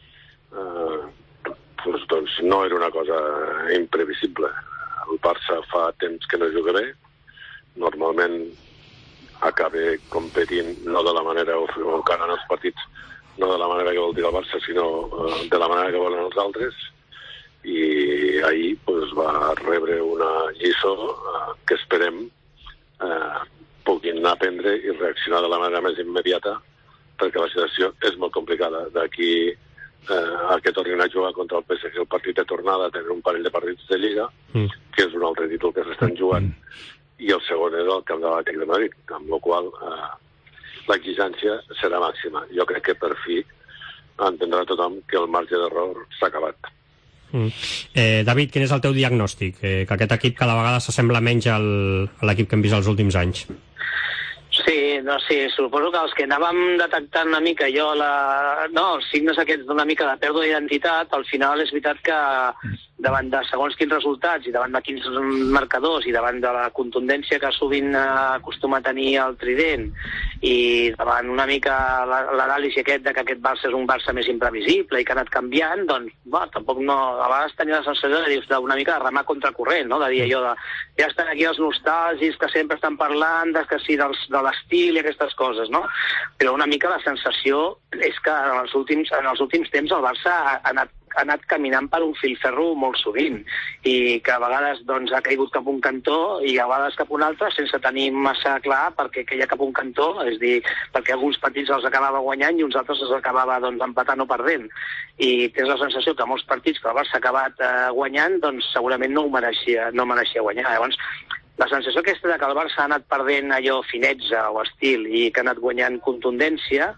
doncs no era una cosa imprevisible. El Barça fa temps que no juga bé, normalment acaba competint no de la manera, o encara en els partits, no de la manera que vol dir el Barça, sinó de la manera que volen els altres, i ahir va rebre una lliçó que esperem puguin aprendre i reaccionar de la manera més immediata, perquè la situació és molt complicada. D'aquí a que tornin a jugar contra el PSG el partit de tornada, tenen un parell de partits de Lliga, que és un altre títol que s'estan jugant, i el segon és el Camp de l'Atlètic de Madrid, amb la qual l'exigència serà màxima. Jo crec que per fi entendrà tothom que el marge d'error s'ha acabat. David, quin és el teu diagnòstic? Que aquest equip cada vegada s'assembla menys a l'equip que hem vist els últims anys. Sí, suposo que els que anàvem detectant una mica els signes aquests d'una mica de pèrdua d'identitat, al final és veritat que davant de segons quins resultats i davant de quins marcadors i davant de la contundència que sovint acostuma a tenir el Trident i davant una mica l'anàlisi de que aquest Barça és un Barça més imprevisible i que ha anat canviant, doncs tampoc no, a vegades tenia la sensació d'una mica de remar contracorrent, no? De dir allò de ja estan aquí els nostàlgics que sempre estan parlant de l'estil i aquestes coses, no? Però una mica la sensació és que en els últims temps el Barça ha anat caminant per un filferro molt sovint i que a vegades ha caigut cap a un cantó i a vegades cap a un altre sense tenir massa clar perquè queia cap a un cantó, és a dir, perquè alguns partits els acabava guanyant i uns altres els acabava empatant o perdent. I tens la sensació que molts partits que el Barça ha acabat guanyant segurament no mereixia guanyar. Llavors, la sensació aquesta de que el Barça ha anat perdent allò finezza o estil i que ha anat guanyant contundència,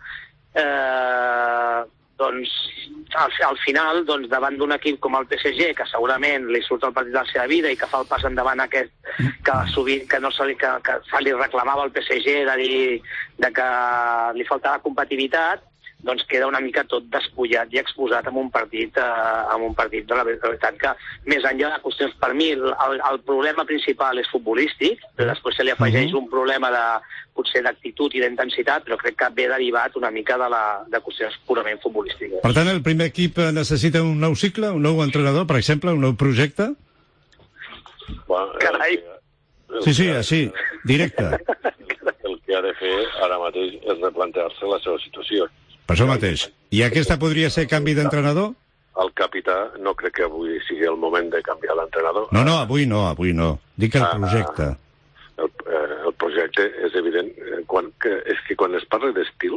al final, davant d'un equip com el PSG, que segurament li surt el partit de la seva vida i que fa el pas endavant aquest que sovint que se li reclamava al PSG de dir que li faltava competitivitat, doncs queda una mica tot despullat i exposat en un partit de la veritat que, més enllà de qüestions, per mi el problema principal és futbolístic, després se li afegeix un problema potser d'actitud i d'intensitat, però crec que ve derivat una mica de qüestions purament futbolístiques. Per tant, el primer equip necessita un nou cicle, un nou entrenador, per exemple, un nou projecte? Carai! Sí, així, directe. El que ha de fer ara mateix és replantear-se la seva situació. Per això mateix. I aquesta podria ser canvi d'entrenador? El capità no crec que avui sigui el moment de canviar l'entrenador. No, avui no. Dic el projecte. El projecte és evident. És que quan es parla d'estil,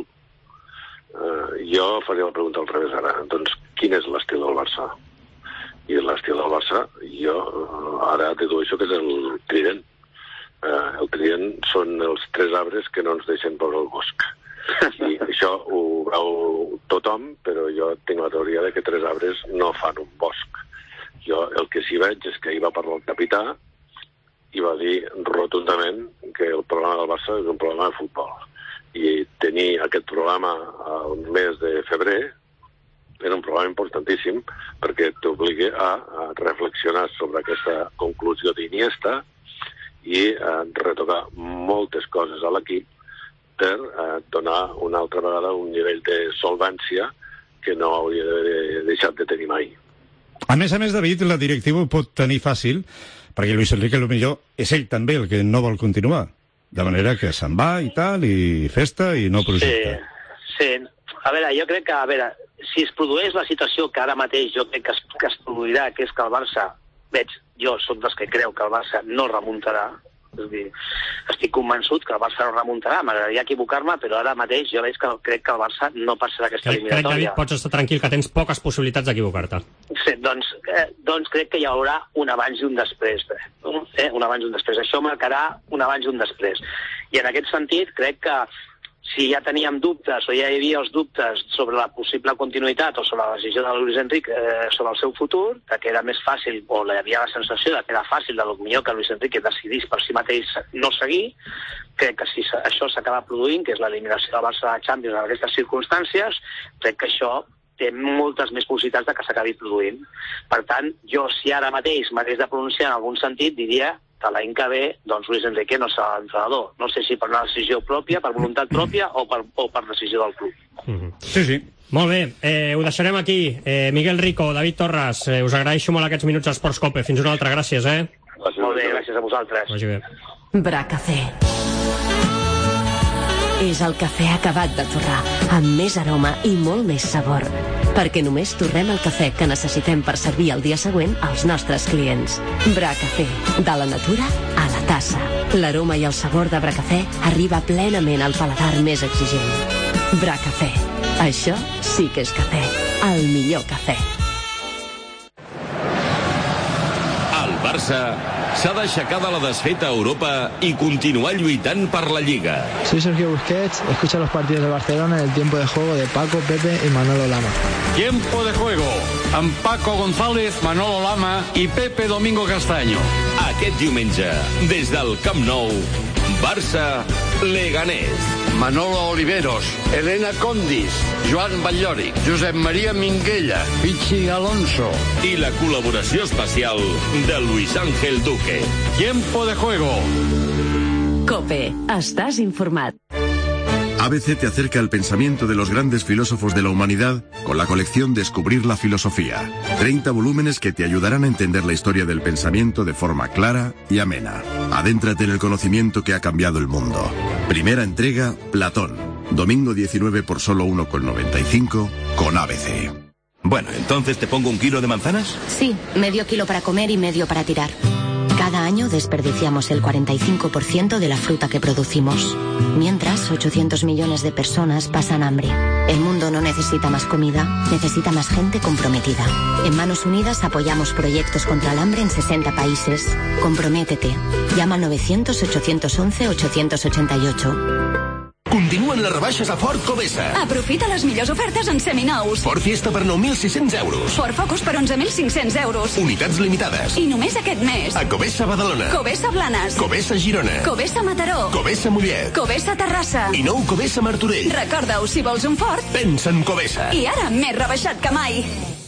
jo faria la pregunta al revés ara. Doncs, quin és l'estil del Barça? I l'estil del Barça, jo ara dedueixo que és el Trident. El Trident són els 3 arbres que no ens deixen veure el bosc. I això ho veu tothom, però jo tinc la teoria de que 3 arbres no fan un bosc. Jo el que sí veig és que ahir va parlar el capità i va dir rotundament que el problema del Barça és un problema de futbol. I tenir aquest programa al mes de febrer era un problema importantíssim perquè t'obliga a reflexionar sobre aquesta conclusió d'Iniesta i a retocar moltes coses a l'equip per donar una altra vegada un nivell de solvència que no hauria d'haver deixat de tenir mai. A més, David, la directiva ho pot tenir fàcil, perquè Luis Enrique, potser és ell també el que no vol continuar. De manera que se'n va i tal, i festa, i no projecta. Sí. A veure, jo crec que, si es produeix la situació que ara mateix jo crec que es produirà, que és que el Barça, jo soc dels que creu que el Barça no remuntarà, És a dir, estic convençut que el Barça no remuntarà, m'agradaria equivocar-me, però ara mateix jo veig que crec que el Barça no passarà aquesta eliminatòria. Crec, David, pots estar tranquil, que tens poques possibilitats d'equivocar-te. Sí, doncs crec que hi haurà un abans i un després. Un abans i un després. Això marcarà un abans i un després. I en aquest sentit crec que si ja teníem dubtes o ja hi havia els dubtes sobre la possible continuïtat o sobre la decisió de Luis Enrique sobre el seu futur, que era més fàcil, o hi havia la sensació que era fàcil de lo millor que Luis Enrique decidís per si mateix no seguir, crec que si això s'acaba produint, que és l'eliminació del Barça de la Champions en aquestes circumstàncies, crec que això té moltes més possibilitats de que s'acabi produint. Per tant, jo si ara mateix m'hagués de pronunciar en algun sentit, diria que l'any que ve, doncs Luis Enrique no serà l'entrenador. No sé si per una decisió pròpia, per voluntat pròpia o per decisió del club. Sí. Molt bé, ho deixarem aquí. Miguel Rico, David Torres, us agraeixo molt aquests minuts a Esports Cope. Fins una altra, gràcies, Molt bé, gràcies a vosaltres. Vagi bé. Bracafé. És el cafè acabat de torrar, amb més aroma i molt més sabor. Perquè només torrem el cafè que necessitem per servir el dia següent als nostres clients. Bracafé, de la natura a la tassa. L'aroma i el sabor de Bracafé arriba plenament al paladar més exigent. Bracafé. Això sí que és cafè. El millor cafè. El Barça s'ha d'aixecar de la desfeta a Europa i continuar lluitant per la Lliga. Soy Sergio Busquets, escucha los partidos de Barcelona en el tiempo de juego de Paco, Pepe y Manolo Lama. Tiempo de juego amb Paco González, Manolo Lama i Pepe Domingo Castaño. Aquest diumenge, des del Camp Nou, Barça-Leganés. Manolo Oliveros, Elena Condis, Joan Batllori, Josep Maria Minguella, Pichi Alonso. I la col·laboració especial de Luis Ángel Duque. Tiempo de juego. Cope, estàs informat. ABC te acerca al pensamiento de los grandes filósofos de la humanidad con la colección Descubrir la Filosofía. 30 volúmenes que te ayudarán a entender la historia del pensamiento de forma clara y amena. Adéntrate en el conocimiento que ha cambiado el mundo. Primera entrega, Platón. Domingo 19 por solo 1,95 con ABC. Bueno, entonces te pongo 1 kilo de manzanas. Sí, medio kilo para comer y medio para tirar. Cada año desperdiciamos el 45% de la fruta que producimos. Mientras, 800 millones de personas pasan hambre. El mundo no necesita más comida, necesita más gente comprometida. En Manos Unidas apoyamos proyectos contra el hambre en 60 países. Comprométete. Llama al 900-811-888. Continuen les rebaixes a Ford Covesa. Aprofita les millors ofertes en seminous. Ford Fiesta per 9.600 euros. Ford Focus per 11.500 euros. Unitats limitades. I només aquest mes. A Covesa Badalona. Covesa Blanes. Covesa Girona. Covesa Mataró. Covesa Mollet. Covesa Terrassa. I nou Covesa Martorell. Recorda-ho, si vols un Ford, pensa en Covesa. I ara més rebaixat que mai.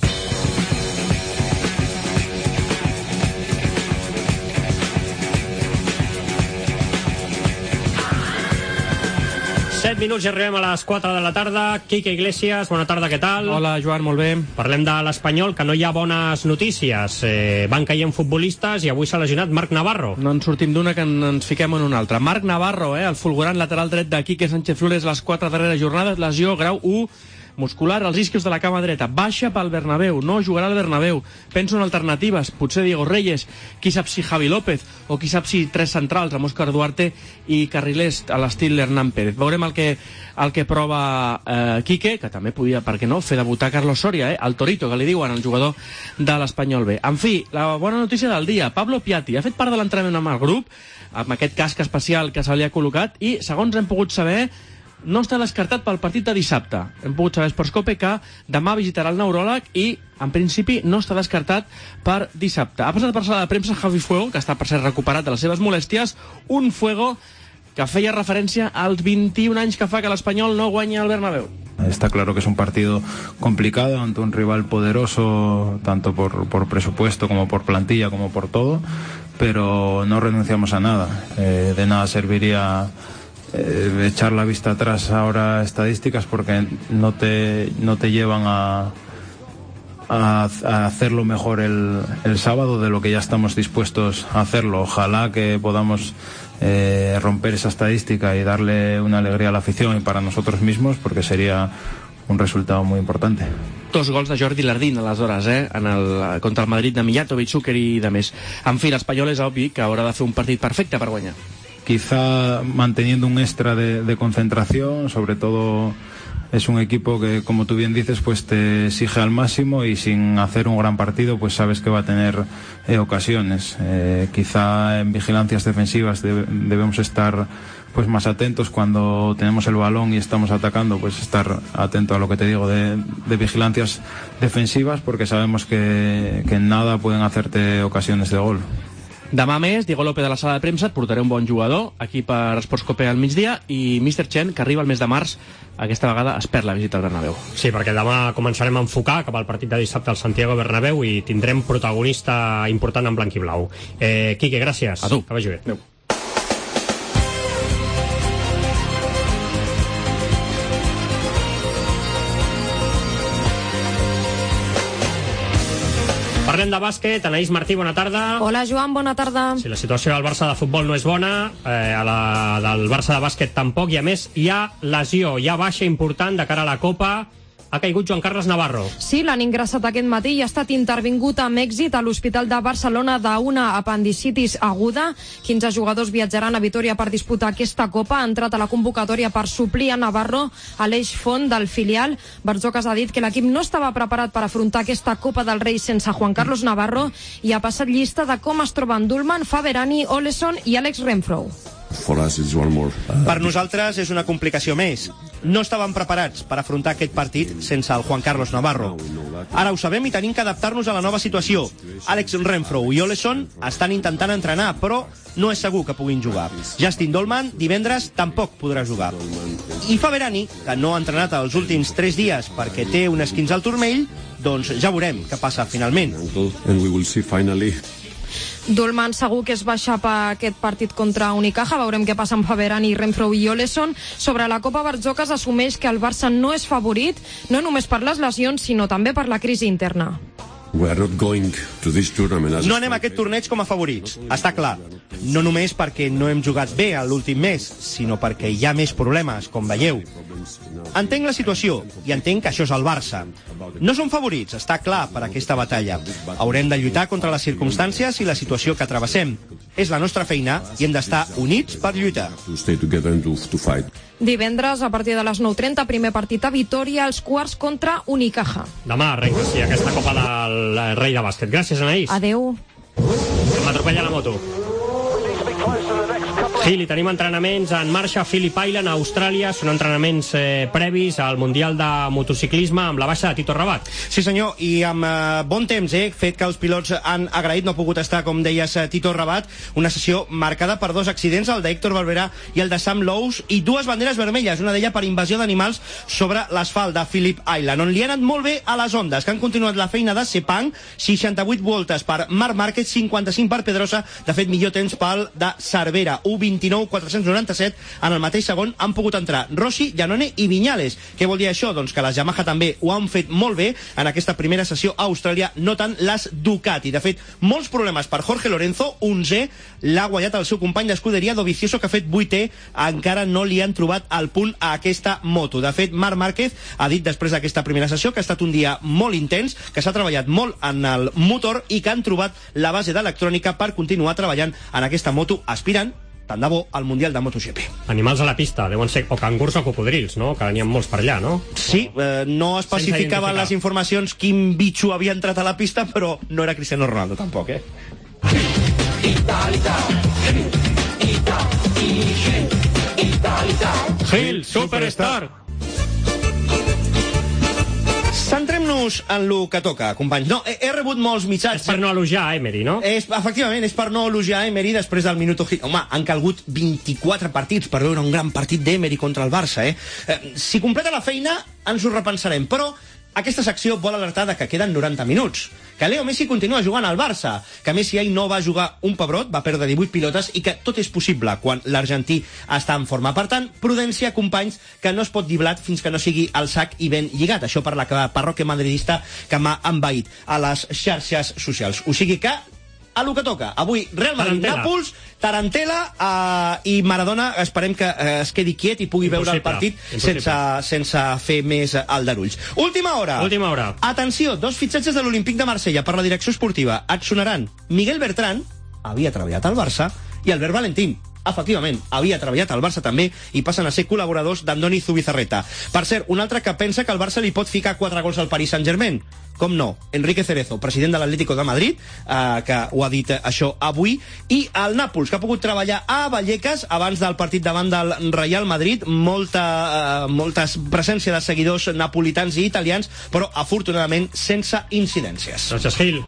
Set minuts i arribem a les 4 de la tarda. Quique Iglesias, bona tarda, què tal? Hola, Joan, molt bé. Parlem de l'Espanyol, que no hi ha bones notícies. Van caient futbolistes i avui s'ha lesionat Marc Navarro. No ens sortim d'una que ens fiquem en una altra. Marc Navarro, el fulgurant lateral dret de Quique Sánchez Flores, les 4 darreres jornades, lesió grau 1, muscular als isquios de la cama dreta, baixa pel Bernabéu, no jugarà al Bernabéu. Penso en alternatives, potser Diego Reyes, qui sap si Javi López, o qui sap si 3 centrals, amb Òscar Duarte i carrilers a l'estil Hernán Pérez. Veurem el que prova Quique, que també podia, per què no, fer debutar Carlos Soria, el Torito, que li diuen, el jugador de l'Espanyol B. En fi, la bona notícia del dia, Pablo Piatti ha fet part de l'entrenament amb el grup, amb aquest casc especial que se li ha col·locat, i segons hem pogut saber, no està descartat pel partit de dissabte. Hem pogut saber a Esports Cope que demà visitarà el neuròleg i, en principi, no està descartat per dissabte. Ha passat per sala de premsa Javi Fuego, que està per ser recuperat de les seves molèsties, un Fuego que feia referència als 21 anys que fa que l'Espanyol no guanya al Bernabéu. Está claro que es un partido complicado ante un rival poderoso, tanto por presupuesto como por plantilla, como por todo, pero no renunciamos a nada. De nada serviría echar la vista atrás ahora a estadísticas porque no te llevan a hacerlo mejor el sábado de lo que ya estamos dispuestos a hacerlo. Ojalá que podamos romper esa estadística y darle una alegría a la afición y para nosotros mismos, porque sería un resultado muy importante. 2 gols de Jordi Lardín, aleshores, contra el Madrid de Mijatovic, Zucker i de més. En fi, l'Espanyol és obvi que haurà de fer un partit perfecte per guanyar. Quizá manteniendo un extra de concentración, sobre todo es un equipo que, como tú bien dices, pues te exige al máximo y sin hacer un gran partido, pues sabes que va a tener ocasiones. Quizá en vigilancias defensivas debemos estar pues más atentos cuando tenemos el balón y estamos atacando, pues estar atento a lo que te digo de vigilancias defensivas, porque sabemos que en nada pueden hacerte ocasiones de gol. Demà més, Diego López de la sala de premsa, et portaré un bon jugador aquí per Esports Cope al migdia, i Mr. Chen, que arriba el mes de març, aquesta vegada es perd la visita al Bernabéu. Sí, perquè demà començarem a enfocar cap al partit de dissabte al Santiago Bernabéu i tindrem protagonista important en blanc i blau. Quique, gràcies. A tu. Que vagi bé. Adéu. Parlem de bàsquet. Anaïs Martí, bona tarda. Hola, Joan, bona tarda. Si la situació del Barça de futbol no és bona, la del Barça de bàsquet tampoc, i a més hi ha lesió, hi ha baixa important de cara a la Copa. Ha caigut Joan Carles Navarro. Sí, l'han ingressat aquest matí i ha estat intervingut amb èxit a l'Hospital de Barcelona d'una apendicitis aguda. 15 jugadors viatjaran a Vitòria per disputar aquesta Copa. Ha entrat a la convocatòria per suplir a Navarro a l'eix font del filial. Barzocas ha dit que l'equip no estava preparat per afrontar aquesta Copa del Rei sense Juan Carlos Navarro i ha passat llista de com es troben Dullman, Faberani, Oleson i Alex Renfrow. Per nosaltres és una complicació més. No estàvem preparats per afrontar aquest partit sense el Juan Carlos Navarro. Ara ho sabem i tenim que adaptar-nos a la nova situació. Alex Renfrow i Oleson estan intentant entrenar, però no és segur que puguin jugar. Justin Dolman divendres tampoc podrà jugar. I Faberani, que no ha entrenat els últims 3 dies perquè té un esquinç al turmell, doncs ja veurem què passa finalment. Dolman segur que es baixa per aquest partit contra Unicaja. Veurem què passa amb Faberani, Renfrow i Oleson. Sobre la Copa, Barzocas assumeix que el Barça no és favorit, no només per les lesions, sinó també per la crisi interna. No anem a aquest torneig com a favorits, està clar. No només perquè no hem jugat bé a l'últim mes, sinó perquè hi ha més problemes, com veieu. Entenc la situació i entenc que això és el Barça. No som favorits, està clar, per aquesta batalla. Haurem de lluitar contra les circumstàncies i la situació que travessem. És la nostra feina i hem d'estar units per lluitar. Divendres, a partir de les 9:30, primer partit a Vitòria, els quarts contra Unicaja. Demà arrenca, sí, aquesta Copa del Rei de Bàsquet. Gràcies, Anaïs. Adeu. M'atropella la moto. Gil, i tenim entrenaments en marxa a Phillip Island, a Austràlia. Són entrenaments previs al Mundial de Motociclisme amb la baixa de Tito Rabat. Sí, senyor, i amb bon temps, fet que els pilots han agraït. No ha pogut estar, com deies, Tito Rabat. Una sessió marcada per 2 accidents, el d'Héctor Barberà i el de Sam Lowes, i 2 banderes vermelles, una d'ella per invasió d'animals sobre l'asfalt de Phillip Island, on li ha anat molt bé a les ondes, que han continuat la feina de Sepang. 68 voltes per Marc Márquez, 55 per Pedrosa. De fet, millor temps pel de Cervera, 1:29.497. En el mateix segon han pogut entrar Rossi, Giannone i Viñales. Què vol dir això? Doncs que les Yamaha també ho han fet molt bé en aquesta primera sessió a Austràlia, no tant les Ducati. De fet, molts problemes per Jorge Lorenzo, 11è, l'ha guanyat el seu company d'escuderia Dovizioso, que ha fet 8è, encara no li han trobat el punt a aquesta moto. De fet, Marc Márquez ha dit després d'aquesta primera sessió que ha estat un dia molt intens, que s'ha treballat molt en el motor i que han trobat la base d'electrònica per continuar treballant en aquesta moto, aspirant tant de bo al Mundial de MotoGP. Animals a la pista, deuen ser o cangurs o cocodrils, no? Que n'hi ha molts per allà, no? Sí, no especificaven les informacions quin bitxo havia entrat a la pista, però no era Cristiano Ronaldo tampoc, Gil, Superstar! Centrem-nos en lo que toca, companys. No, he rebut molts missatges. És per no elogiar Emery, no? Efectivament, és per no elogiar Emery després del Minuto Gil. Home, han calgut 24 partits per veure un gran partit d'Emery contra el Barça, Si completa la feina, ens ho repensarem, però aquesta secció vol alertar de que queden 90 minuts, que Leo Messi continua jugant al Barça, que Messi ahir no va jugar un pebrot, va perdre 18 pilotes, i que tot és possible quan l'argentí està en forma. Per tant, prudència, companys, que no es pot dir blat fins que no sigui al sac i ben lligat. Això per la parròquia madridista que m'ha envaït a les xarxes socials. O sigui que a lo que toca. Avui, Real Madrid-Nàpols, Tarantela i Maradona, esperem que es quedi quiet i pugui veure el partit sense fer més aldarulls. Última hora. Atenció, 2 fitxatges de l'Olímpic de Marsella per la direcció esportiva. Exoneran Miguel Bertran, havia treballat al Barça, i Albert Valentín, efectivament, havia treballat al Barça també, i passen a ser col·laboradors d'Andoni Zubizarreta. Per cert, un altre que pensa que el Barça li pot ficar 4 gols al Paris Saint-Germain. Com no? Enrique Cerezo, president de l'Atlético de Madrid, que ho ha dit això avui, i el Nàpols, que ha pogut treballar a Vallecas abans del partit davant del Real Madrid. Molta presència de seguidors napolitans i italians, però afortunadament sense incidències. Gràcies, Gil.